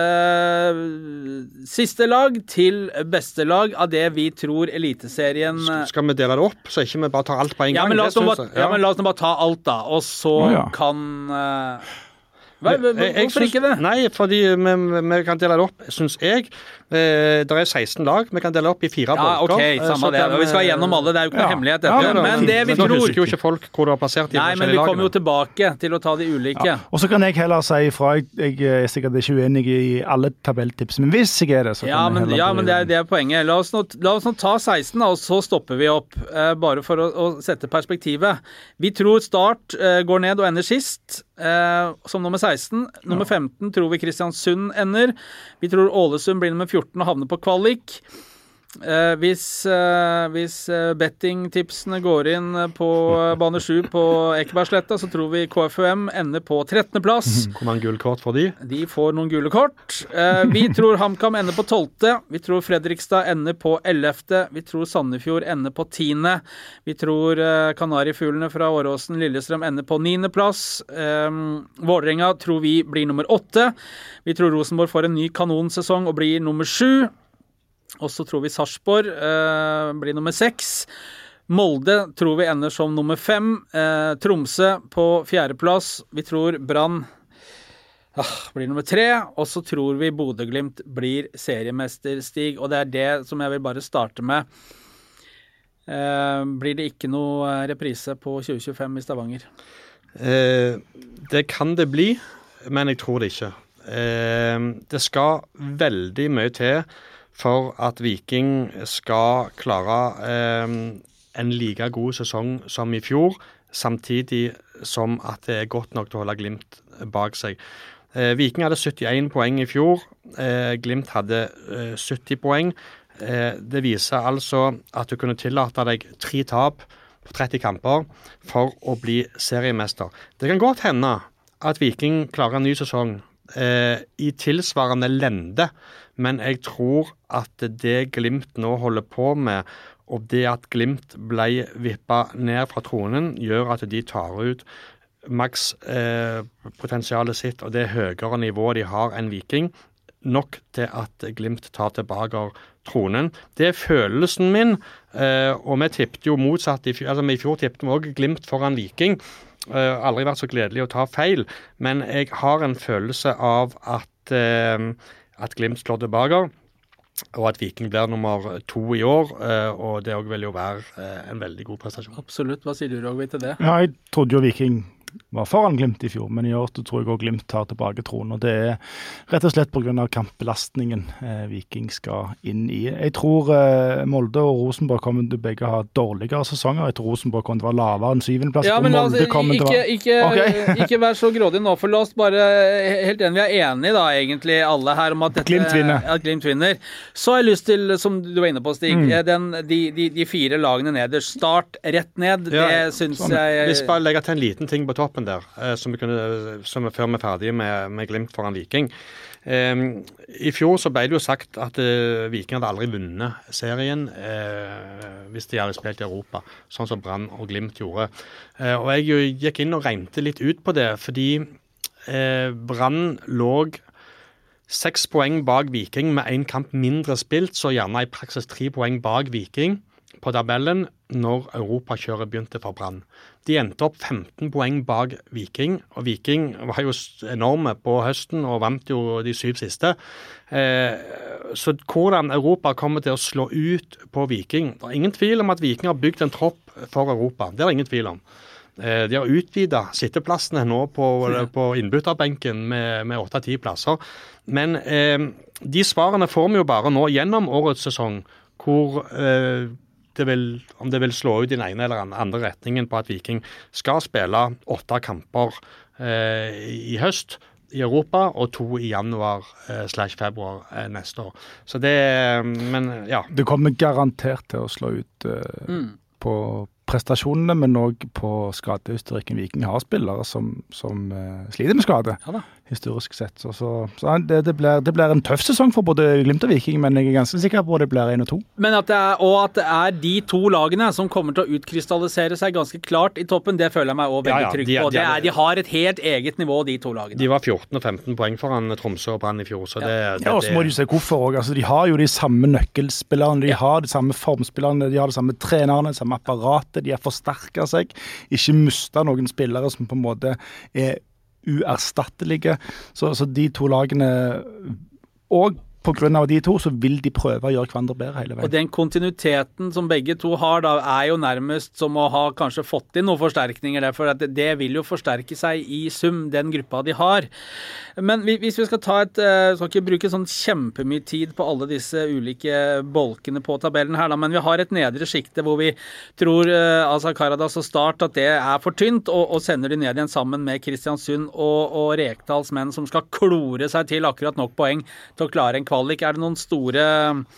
eh, siste lag til beste lag av det vi tror Eliteserien... Skal vi dele det opp, så ikke vi bare tar alt på en ja, gang? Men la oss, bare, ja. Ja, men la oss nå bare ta alt da, og så... Oh, ja. kan uh, hva, hvorfor ikke det? Nei, fordi vi, vi kan dele det opp, synes jeg. Eh, det er seksten lag, vi kan dele opp i fire ja, bolker. Ok, samme det. Vi skal gjennom alle, det er jo ikke noe ja. hemmelighet dette. Ja, men det vi men tror... Nå husker jo ikke folk hvor du har plassert de Nei, men vi kommer jo tilbake til å ta de ulike. Ja. Og så kan jeg heller si ifra, jeg, jeg er sikkert ikke uenig i alle tabelltips, men hvis jeg er det, så ja, kan men, jeg heller... Ja, men det er, det er poenget. La oss, nå, la oss nå ta seksten, og så stopper vi opp, eh, bare for å, å sette perspektivet. Vi tror Start eh, går ned og ender sist, eh, som nummer seksten. Nummer femten tror vi Kristiansund ender. Vi tror Ålesund blir nummer fjorten og havner på kvalik. Eh, hvis, eh, hvis eh, bettingtipsene går inn på eh, bane sju på Ekebergsletta, så tror vi K F U M ender på trettende plass. Hvor mange gullkort får de? De får noen gule kort. Eh, vi tror HamKam ender på tolvte. Vi tror Fredrikstad ender på ellevte. Vi tror Sandefjord ender på tiende. Vi tror eh, Kanarifuglene fra Åråsen Lillestrøm ender på niende plass. Eh, Vålerenga tror vi blir nummer åtte. Vi tror Rosenborg får en ny kanonsesong og blir nummer sju. Og så tror vi Sarpsborg eh, blir nummer seks. Molde tror vi ender som nummer fem. Eh, Tromsø på fjerdeplass. Vi tror Brann ah, blir nummer tre. Og så tror vi Bodø/Glimt blir seriemester, Stig. Og det er det som jeg vil bare starte med. Eh, blir det ikke noe reprise på tjue tjuefem i Stavanger? Eh, det kan det bli, men jeg tror det ikke. Eh, det skal veldig mye til for at Viking skal klare eh, en like god sesong som i fjor, samtidig som at det er godt nok til å holde Glimt bak seg. Eh, Viking hadde syttien poeng i fjor, eh, Glimt hadde eh, sytti poeng. Eh, det viser altså at du kunne tillate deg tre tap på tretti kamper for å bli seriemester. Det kan godt hende at Viking klarer en ny sesong eh, i tilsvarende lende, men jeg tror at det Glimt nå holder på med, og det at Glimt ble vippet ned fra tronen, gjør at de tar ut maks eh, potensialet sitt, og det høyere nivået de har enn Viking, nok til at Glimt tar tilbake tronen. Det er følelsen min, eh, og vi tippte jo motsatt. I fjor, altså, i fjor tippte vi også Glimt foran Viking. Eh, aldri vært så gledelig å ta feil, men jeg har en følelse av at eh, at Glimt slår tilbake, og at Viking blir nummer to i år, og det også vil jo være en veldig god prestasjon. Absolutt. Hva sier du, Rogvi, til det? Ja, jeg trodde jo Viking var foran Glimt i fjor, men i år tror jeg også Glimt tar tilbake tronen, og det er rett og slett på grunn av kampbelastningen eh, Viking skal inn i. Jeg tror eh, Molde og Rosenborg kommer til begge å ha dårligere sesonger. Jeg tror Rosenborg kommer til å være lavere enn syvendeplass. Ja, men la oss ikke, ikke, okay. ikke vær så grådig nå, for la oss bare helt enig, vi er enige da egentlig alle her om at dette, Glimt vinner. Ja, Glimt vinner. Så har jeg lyst til, som du var inne på, Stig, mm. den, de, de, de fire lagene nederst, start rett ned, ja, det synes sånn. jeg... Hvis bare legger til en liten ting på toppen der, eh, som vi kunne, som er før vi er ferdige med, med Glimt foran Viking. Eh, I fjor så ble det jo sagt at eh, Viking hadde aldri vunnet serien eh, hvis de hadde spilt i Europa, sånn som Brann og Glimt gjorde. Eh, og jeg jo gikk inn og regnet litt ut på det, fordi eh, Brann lå seks poeng bak Viking med en kamp mindre spilt, så gjerne i praksis tre poeng bak Viking på tabellen når Europakjøret begynte for Brann. De endte opp femten poeng bak Viking, og Viking var jo enorme på høsten og vant jo de syv siste. Eh, så hvordan Europa kommer til å slå ut på Viking, det er ingen tvil om at Viking har bygd en tropp for Europa. Det er ingen tvil om. Eh, de har utvidet sitteplassene nå på, på innbytterbenken med, med åtte-ti plasser. Men eh, de svarene får vi jo bare nå gjennom årets sesong, hvor eh, det vil, om det vil slå ut i den ene eller andre retningen på at Viking skal spille åtte kamper eh, i høst i Europa, og to i januar eh, slash februar eh, neste år. Så det, men ja. Det kommer garantert til å slå ut eh, mm. på prestasjonene, men også på skadehistorikken. Viking har spillere som, som uh, sliter med skade, ja, historisk sett. Så, så, så det, det, blir, det blir en tøff sesong for både Glimt og Viking, men jeg er ganske sikker på at det blir en og to. Men at det er, og at det er de to lagene som kommer til å utkrystallisere seg ganske klart i toppen, det føler jeg meg også veldig ja, ja, trygg de, på. De, de, er, de har et helt eget nivå, de to lagene. De var fjorten og femten poeng foran Tromsø og Brann i fjor, så det... Ja, det, ja og så må du se hvorfor også. Altså, de har jo de samme nøkkelspillerne, de ja. har de samme formspillerne, de har de samme trenerne, det samme apparatet, de er forsterket seg, ikke miste noen spillere som på en måte er uerstattelige. Så, så de to lagene, og på grunn av de to, så vil de prøve å gjøre hverandre bedre hele veien. Og den kontinuiteten som begge to har, da er jo nærmest som å ha kanskje fått inn noen forsterkninger der, for at det vil jo forsterke seg i sum, den gruppa de har. Men hvis vi skal ta et, skal ikke bruke sånn kjempemye tid på alle disse ulike bolkene på tabellen her, da, men vi har et nedre skikte hvor vi tror altså Karadas og Start at det er for tynt, og, og sender de ned igjen sammen med Kristiansund og, og Rekdals menn som skal klore seg til akkurat nok poeng til å klare en kvalik. Er det noen store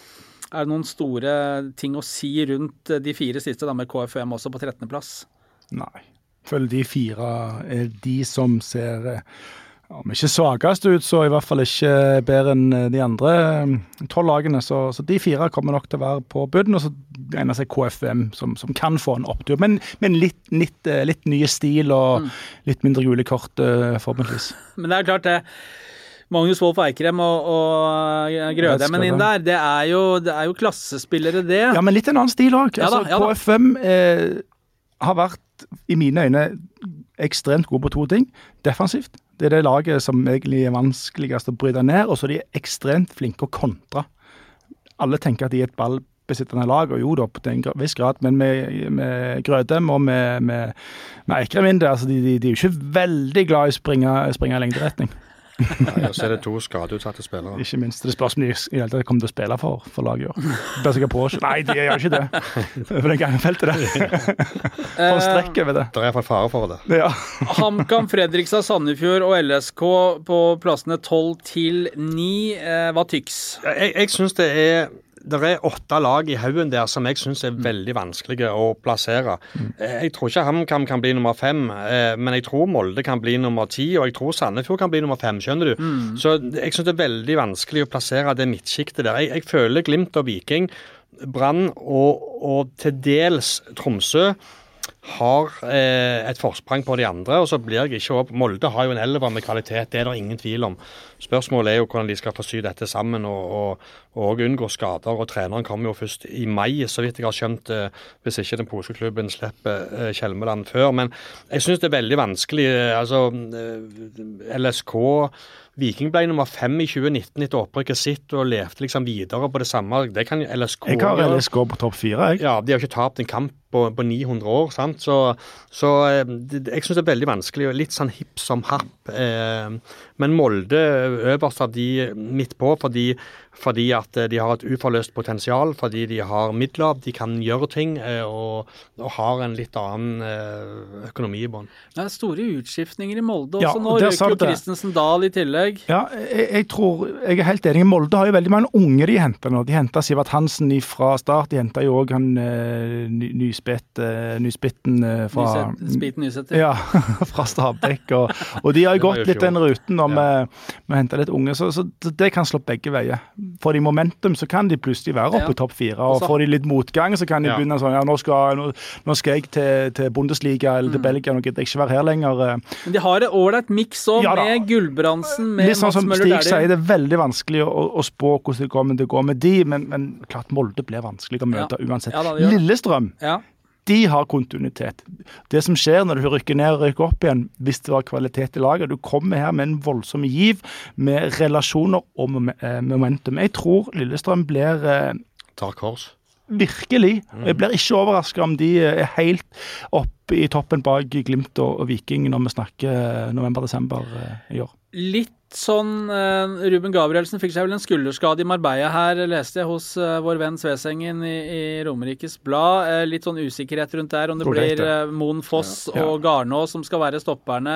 Er det noen store ting å si rundt de fire siste, da, med K F U M også på trettende plass? Nei. Jeg føler de fire er de som ser, om ikke svakest ut, så i hvert fall ikke bedre enn de andre tolv lagene. Så, så de fire kommer nok til å være på bunnen, og så egner seg K F U M som, som kan få en opptur. Men, men litt, litt, litt nye stil og mm. litt mindre gule kort, forhåpentligvis. Men det er klart det. Magnus Wolff Eikrem og, og Grødemmen inn der, det er, jo, det er jo klassespillere det. Ja, men litt en annen stil også. Altså, ja da, ja da. K F U M eh, har vært, i mine øyne, ekstremt god på to ting. Defensivt. Det er det laget som egentlig er vanskeligast å bryte ned, og så er de ekstremt flinke å kontre. Alle tenker at de er et ballbesittende lag, og jo da, på en viss grad, men med, med Grødem og med, med, med Eikrem inn der, altså de, de, de er jo ikke veldig glad i å springe, springe i lengderetning. Ja, så er det to skadeutsatte spillere. Ikke minst. Det spørs om de i hele tatt kommer til å spille for, for laget i år. Bør sikkert på. Nei, de gjør ikke det. For den gangen feltet der. For en strekk over det. Det er i hvert fall fare for det. Ja. HamKam, Fredrikstad, Sandefjord og L S K på plassene tolv til ni. Hva tyks? Jeg, jeg synes det er Det er åtte lag i haugen der som jeg synes er veldig vanskelige å plassere. Mm. Jeg tror ikke HamKam kan bli nummer fem, men jeg tror Molde kan bli nummer ti, og jeg tror Sandefjord kan bli nummer fem, skjønner du? Mm. Så jeg synes det er veldig vanskelig å plassere det midtskiktet der. Jeg, jeg føler Glimt og Viking, Brann og, og til dels Tromsø har eh, et forsprang på de andre, og så blir jeg ikke opp. Molde har jo en elver med kvalitet, det er det ingen tvil om. Spørsmålet er jo hvordan de skal få sy dette sammen og, og, og unngå skader, og treneren kommer jo først i mai, så vidt jeg har skjønt, eh, hvis ikke den poseklubben slipper eh, Kjelmeland før. Men jeg synes det er veldig vanskelig, eh, altså eh, L S K Viking ble nummer fem i tjue nitten etter opprykket sitt og levde liksom videre på det samme. Det kan L S K Jeg har L S K på topp fire, jeg. Ja, de har ikke tapt en kamp på, på ni hundre år, sant? Så, så det, jeg synes det er veldig vanskelig, og litt sånn hipp som happ. Eh, men Molde øverst av de midt på, fordi, fordi at de har et uforløst potensial, fordi de har midler, de kan gjøre ting, eh, og, og har en litt annen eh, økonomi i bånd. Det er store utskiftninger i Molde også. Ja, nå røker jo Christensen Dahl i tillegg. Ja, jeg, jeg tror, jeg er helt enig. Molde har jo veldig mange unge de henter nå. De henter Sivert Hansen fra start, de henter jo også han eh, nyspett, eh, nyspitten eh, fra... Spiten Nysetter. Ja, fra Stabæk, og, og de har jo gått litt den ruten når vi, vi henter litt unge, så, så det kan slå begge veier. Får de momentum, så kan de plutselig være oppe ja. i topp fire, og får de litt motgang, så kan de ja. begynne sånn, ja, nå skal, nå, nå skal jeg til, til Bundesliga eller til mm. Belgia, nå gidder jeg ikke være her lenger. Men de har et ålreit miks også, ja, med Gulbrandsen, med Litt sånn som Stig sier, det er veldig vanskelig å, å spå hvordan det kommer til å gå med de, men, men klart Molde blir vanskelig å møte ja. uansett. Ja, da, Lillestrøm, ja. de har kontinuitet. Det som skjer når du rykker ned og rykker opp igjen, hvis det var kvalitet i laget, du kommer her med en voldsom giv, med relasjoner og momentum. Jeg tror Lillestrøm blir... Eh, Tar kors. Virkelig. Jeg blir ikke overrasket om de er helt oppe i toppen bak Glimt og, og Viking når vi snakker november-desember i år. Litt sånn, uh, Ruben Gabrielsen fikk seg vel en skulderskade i Marbella her, leste jeg hos uh, vår venn Svesengen i, i Romerikes Blad. Uh, litt sånn usikkerhet rundt der, om det Projekt, blir uh, Moen Foss ja. og Garnå som skal være stopperne.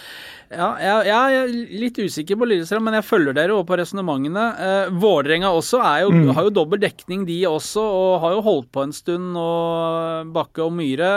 Ja, jeg, jeg er litt usikker på Lillestrøm, men jeg følger dere også på resonementene. Uh, Vålerenga også er jo, mm. har jo dobbelt dekning de også, og har jo holdt på en stund, og Bakke og Myhre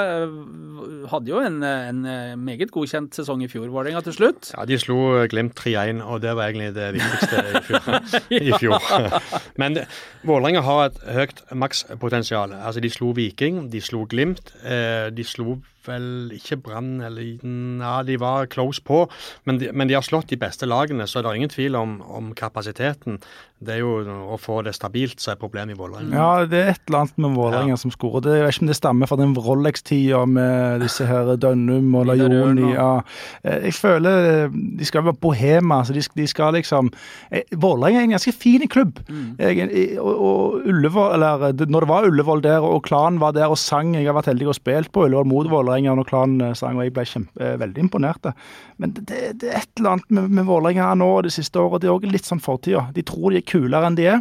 uh, hadde jo en, en meget godkjent sesong i fjor, Vålerenga til slutt. Ja, de slo Glimt tre én, og det var egentlig det viktigste i fjor. I fjor. Men Vålerenga har et høyt makspotensial. Altså, de slo Viking, de slo Glimt, eh, de slo vel ikke Brann, eller ja, de var close på, men de, men de har slått de beste lagene, så det er ingen tvil om, om kapasiteten. Det er jo å få det stabilt, så er problemet i Vålerenga. Ja, det er et eller annet med Vålerenga ja. som skorer. Det, jeg vet ikke om det stammer fra den Rolex-tida med disse her Dønnum og Lajoni. Ja. Jeg føler de skal være bohema, så de, de skal liksom... Vålerenga er en ganske fin klubb. Mm. Jeg, og, og Ullevål, eller når det var Ullevål der, og klanen var der og sang, jeg har vært heldig å spille på Ullevål mot Vålerenga, når klanen sang, og jeg ble kjempe, veldig imponert. Men det, det, det er et eller annet med, med Vålerenga nå det siste året, det er også litt sånn fortida. De tror de er kulere enn de er.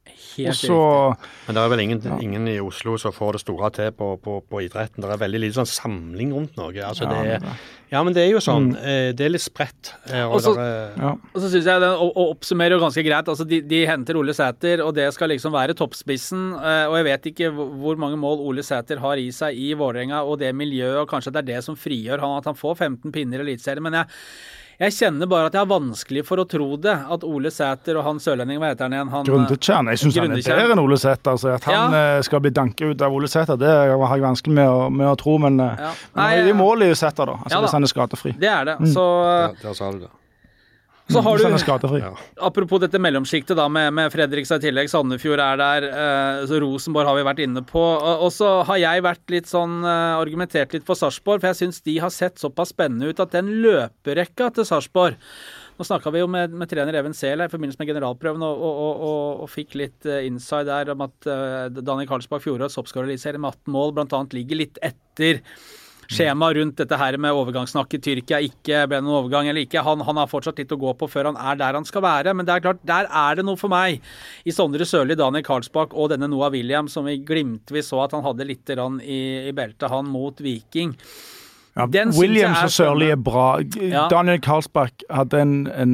Helt og så, Men det er vel ingen, ja. ingen i Oslo som får det store til på, på, på idretten. Det er veldig lite sånn samling rundt noe. Altså, ja, det er, ja, men det er jo sånn. Mm. Det er litt spredt. Og, og så, er, ja. og så synes jeg det å, å oppsummere jo ganske greit. Altså, de, de henter Ole Sæter, og det skal liksom være toppspissen. Og jeg vet ikke hvor mange mål Ole Sæter har i seg i Vålerenga, og det miljøet, og kanskje det er det som frigjør han, at han får femten pinner i eliteserien. Men jeg Jeg kjenner bare at jeg har vanskelig for å tro det, at Ole Sæter og han sørlending, hva heter han igjen? Han, Grundetjern. Jeg synes han er bedre enn Ole Sæter. Altså, at han ja. skal bli danket ut av Ole Sæter, det har jeg vanskelig med å, med å tro, men, ja. men Nei, det målet er jo Sæter da, altså, ja, da. Hvis han er skadefri. Det er det. Mm. Så, ja, det sa du det. Så har du, ja. apropos dette mellomskiktet da, med, med Fredrikstad i tillegg, Sandefjord er der, eh, så Rosenborg har vi vært inne på, og, og så har jeg vært litt sånn, eh, argumentert litt for Sarpsborg, for jeg synes de har sett såpass spennende ut at den løperekka til Sarpsborg, nå snakket vi jo med, med trener Even Sehl i forbindelse med generalprøven, og, og, og, og, og fikk litt uh, inside der om at uh, Daniel Karlsbakk fjorårets oppskårerelitserie med atten mål, blant annet ligger litt etter skjema rundt dette her med overgangssnakk i Tyrkia, ikke ble noen overgang eller ikke. Han, han har fortsatt litt å gå på før han er der han skal være, men det er klart, der er det noe for meg. I Sondre Sørli, Daniel Karlsbakk og denne Noah Williams, som vi glimtvis så at han hadde litt i, i beltet, han mot Viking. Ja, Williams og Sørli er bra. Ja. Daniel Karlsbakk hadde en, en,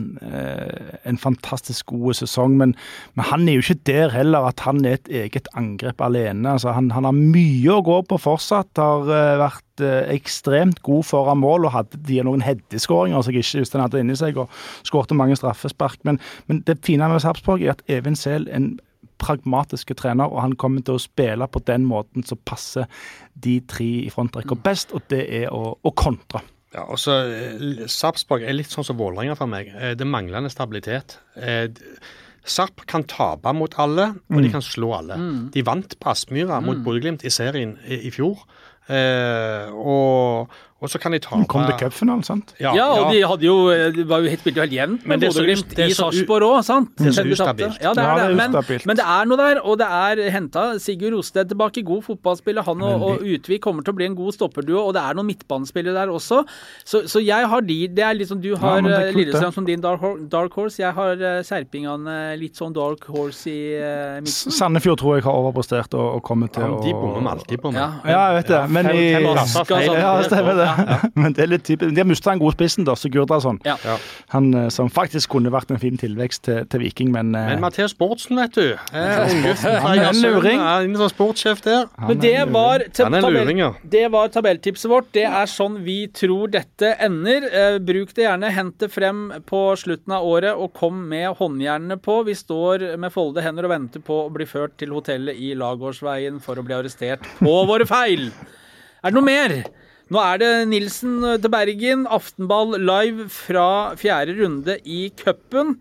en fantastisk god sesong, men, men han er jo ikke der heller at han er et eget angrep alene. Altså, han, han har mye å gå på fortsatt, har vært ekstremt god foran mål og hadde de noen headeskåringer som jeg ikke visste han hadde inni seg og skårte mange straffespark. Men, men det fine med Sarpsborg er at Even Sehl en pragmatiske trener, og han kommer til å spille på den måten som passer de tre i frontrekka best, og det er å, å kontre. Ja, og så Sarpsborg er litt sånn som Vålerenga for meg. Det manglende stabilitet. Sarp kan tape mot alle, og mm. de kan slå alle. Mm. De vant på Aspmyra mm. mot Bodø-Glimt i serien i, i fjor, eh, og Og så kan de ta... Kom til cupfinalen, sant? Ja, ja, og de hadde jo, det var jo helt spilt jo helt jevnt med Bodø-Glimt i Sarpsborg også, sant? Det er så ustabilt. Ja, det er det, men, men det er noe der, og det er hentet Sigurd Rosted tilbake, god fotballspiller, han og, og Utvik kommer til å bli en god stopperduo, og det er noen midtbanespillere der også, så, så jeg har de, det er liksom, du har ja, Lillestrøm som din dark, dark horse, jeg har uh, Serpingene litt sånn dark horse i uh, midten. Sandefjord tror jeg har overprestert og, og kommet til ja, de bommer med alltid på meg. Ja, ja, jeg vet det, men i... Ja, stemmer det. Ja, ja. Men det er litt typisk. De har mistet en god spissen da, Sigurdarsson. Ja. Ja. Han som faktisk kunne vært en fin tilvekst til, til Viking, men... Men Mathias Bortsen, vet du. Eh, han er en luring. Ja, en sånn sportssjef der. Men det var, tabell, det var tabelltipset vårt. Det er sånn vi tror dette ender. Eh, bruk det gjerne, hent det frem på slutten av året, og kom med håndjernene på. Vi står med folde hender og venter på å bli ført til hotellet i Lagårdsveien for å bli arrestert på våre feil. Er det noe mer? Nå er det Nilsen til Bergen, Aftenball live fra fjerde runde i cupen.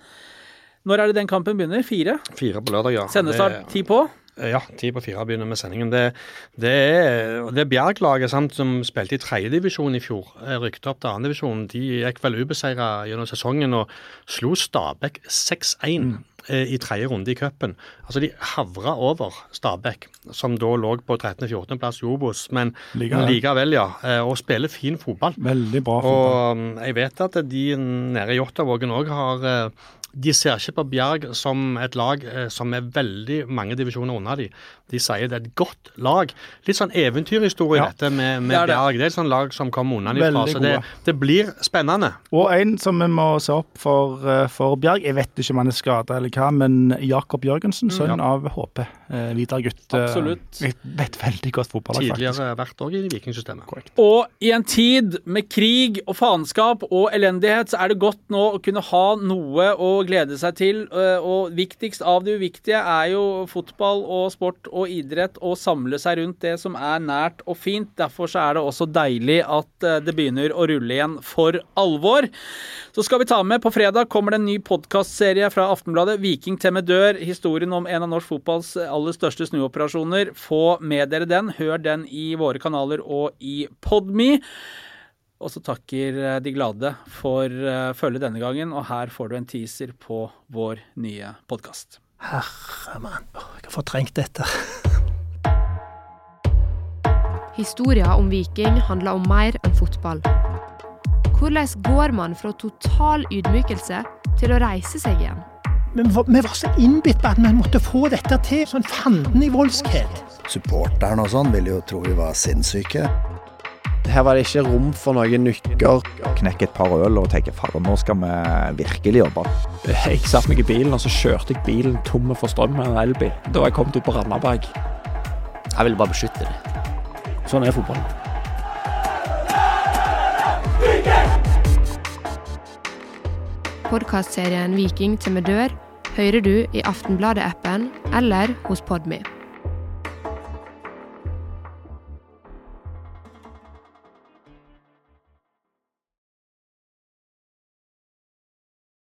Når er det den kampen begynner? Fire? Fire på lørdag, ja. Sendestart ti på? Ja, ti på fire begynner med sendingen. Det, det er, det er Bjerglaget samt, som spilte i tredje divisjon i fjor, rykte opp til andre divisjon. De gikk vel ubeseiret gjennom sesongen og slo Stabæk seks én. Mm. I tredje runde i cupen. Altså de havra over Stabæk, som da lå på trettende fjortende plass i Obos, men likevel, ja, og spiller fin fotball. Veldig bra fotball. Og jeg vet at de nede i Jåttåvågen også har... De ser ikke på Bjerg som et lag som er veldig mange divisjoner under de. De sier det er et godt lag. Litt sånn eventyrhistorie ja. Dette med, med det det. Bjerg. Det er et sånn lag som kommer unna ifra, så det, det blir spennende. Og en som vi må se opp for, for Bjerg, jeg vet ikke om han er skadet eller hva, men Jakob Jørgensen, sønn mm. av H P, videre gutt. Absolutt. Vet, vet veldig godt fotballag, faktisk. Tidligere vært også i vikingsystemet. Korrekt. Og i en tid med krig og faenskap og elendighet, så er det godt nå å kunne ha noe å glede seg til, og viktigst av det uviktige er jo fotball og sport og idrett, og samle seg rundt det som er nært og fint. Derfor så er det også deilig at det begynner å rulle igjen for alvor. Så skal vi ta med, på fredag kommer det en ny podcastserie fra Aftenbladet, Viking til med dør, historien om en av norsk fotballs aller største snuoperasjoner. Få med dere den, hør den i våre kanaler og i Podme. Og så takker de glade for uh, følge denne gangen, og her får du en teaser på vår nye podcast. Herremann, jeg har fortrengt dette. Historien om Viking handler om mer enn fotball. Hvordan går man fra total ydmykelse til å reise seg igjen? Men vi var så innbitt på at vi måtte få dette til, sånn fanden i voldskhet. Supporterne og sånn ville jo tro vi var sinnssyke. Her var det ikke rom for noen nykker. Knekke et par øl og tenke, fader, nå skal vi virkelig jobbe. Jeg satt meg i bilen, og så kjørte jeg bilen tomme for strøm med en elbil. Da var jeg kommet ut på Randaberg. Jeg ville bare beskytte det. Sånn er fotballen. Podcastserien Viking til vi dør hører du i Aftenbladet-appen eller hos Podme.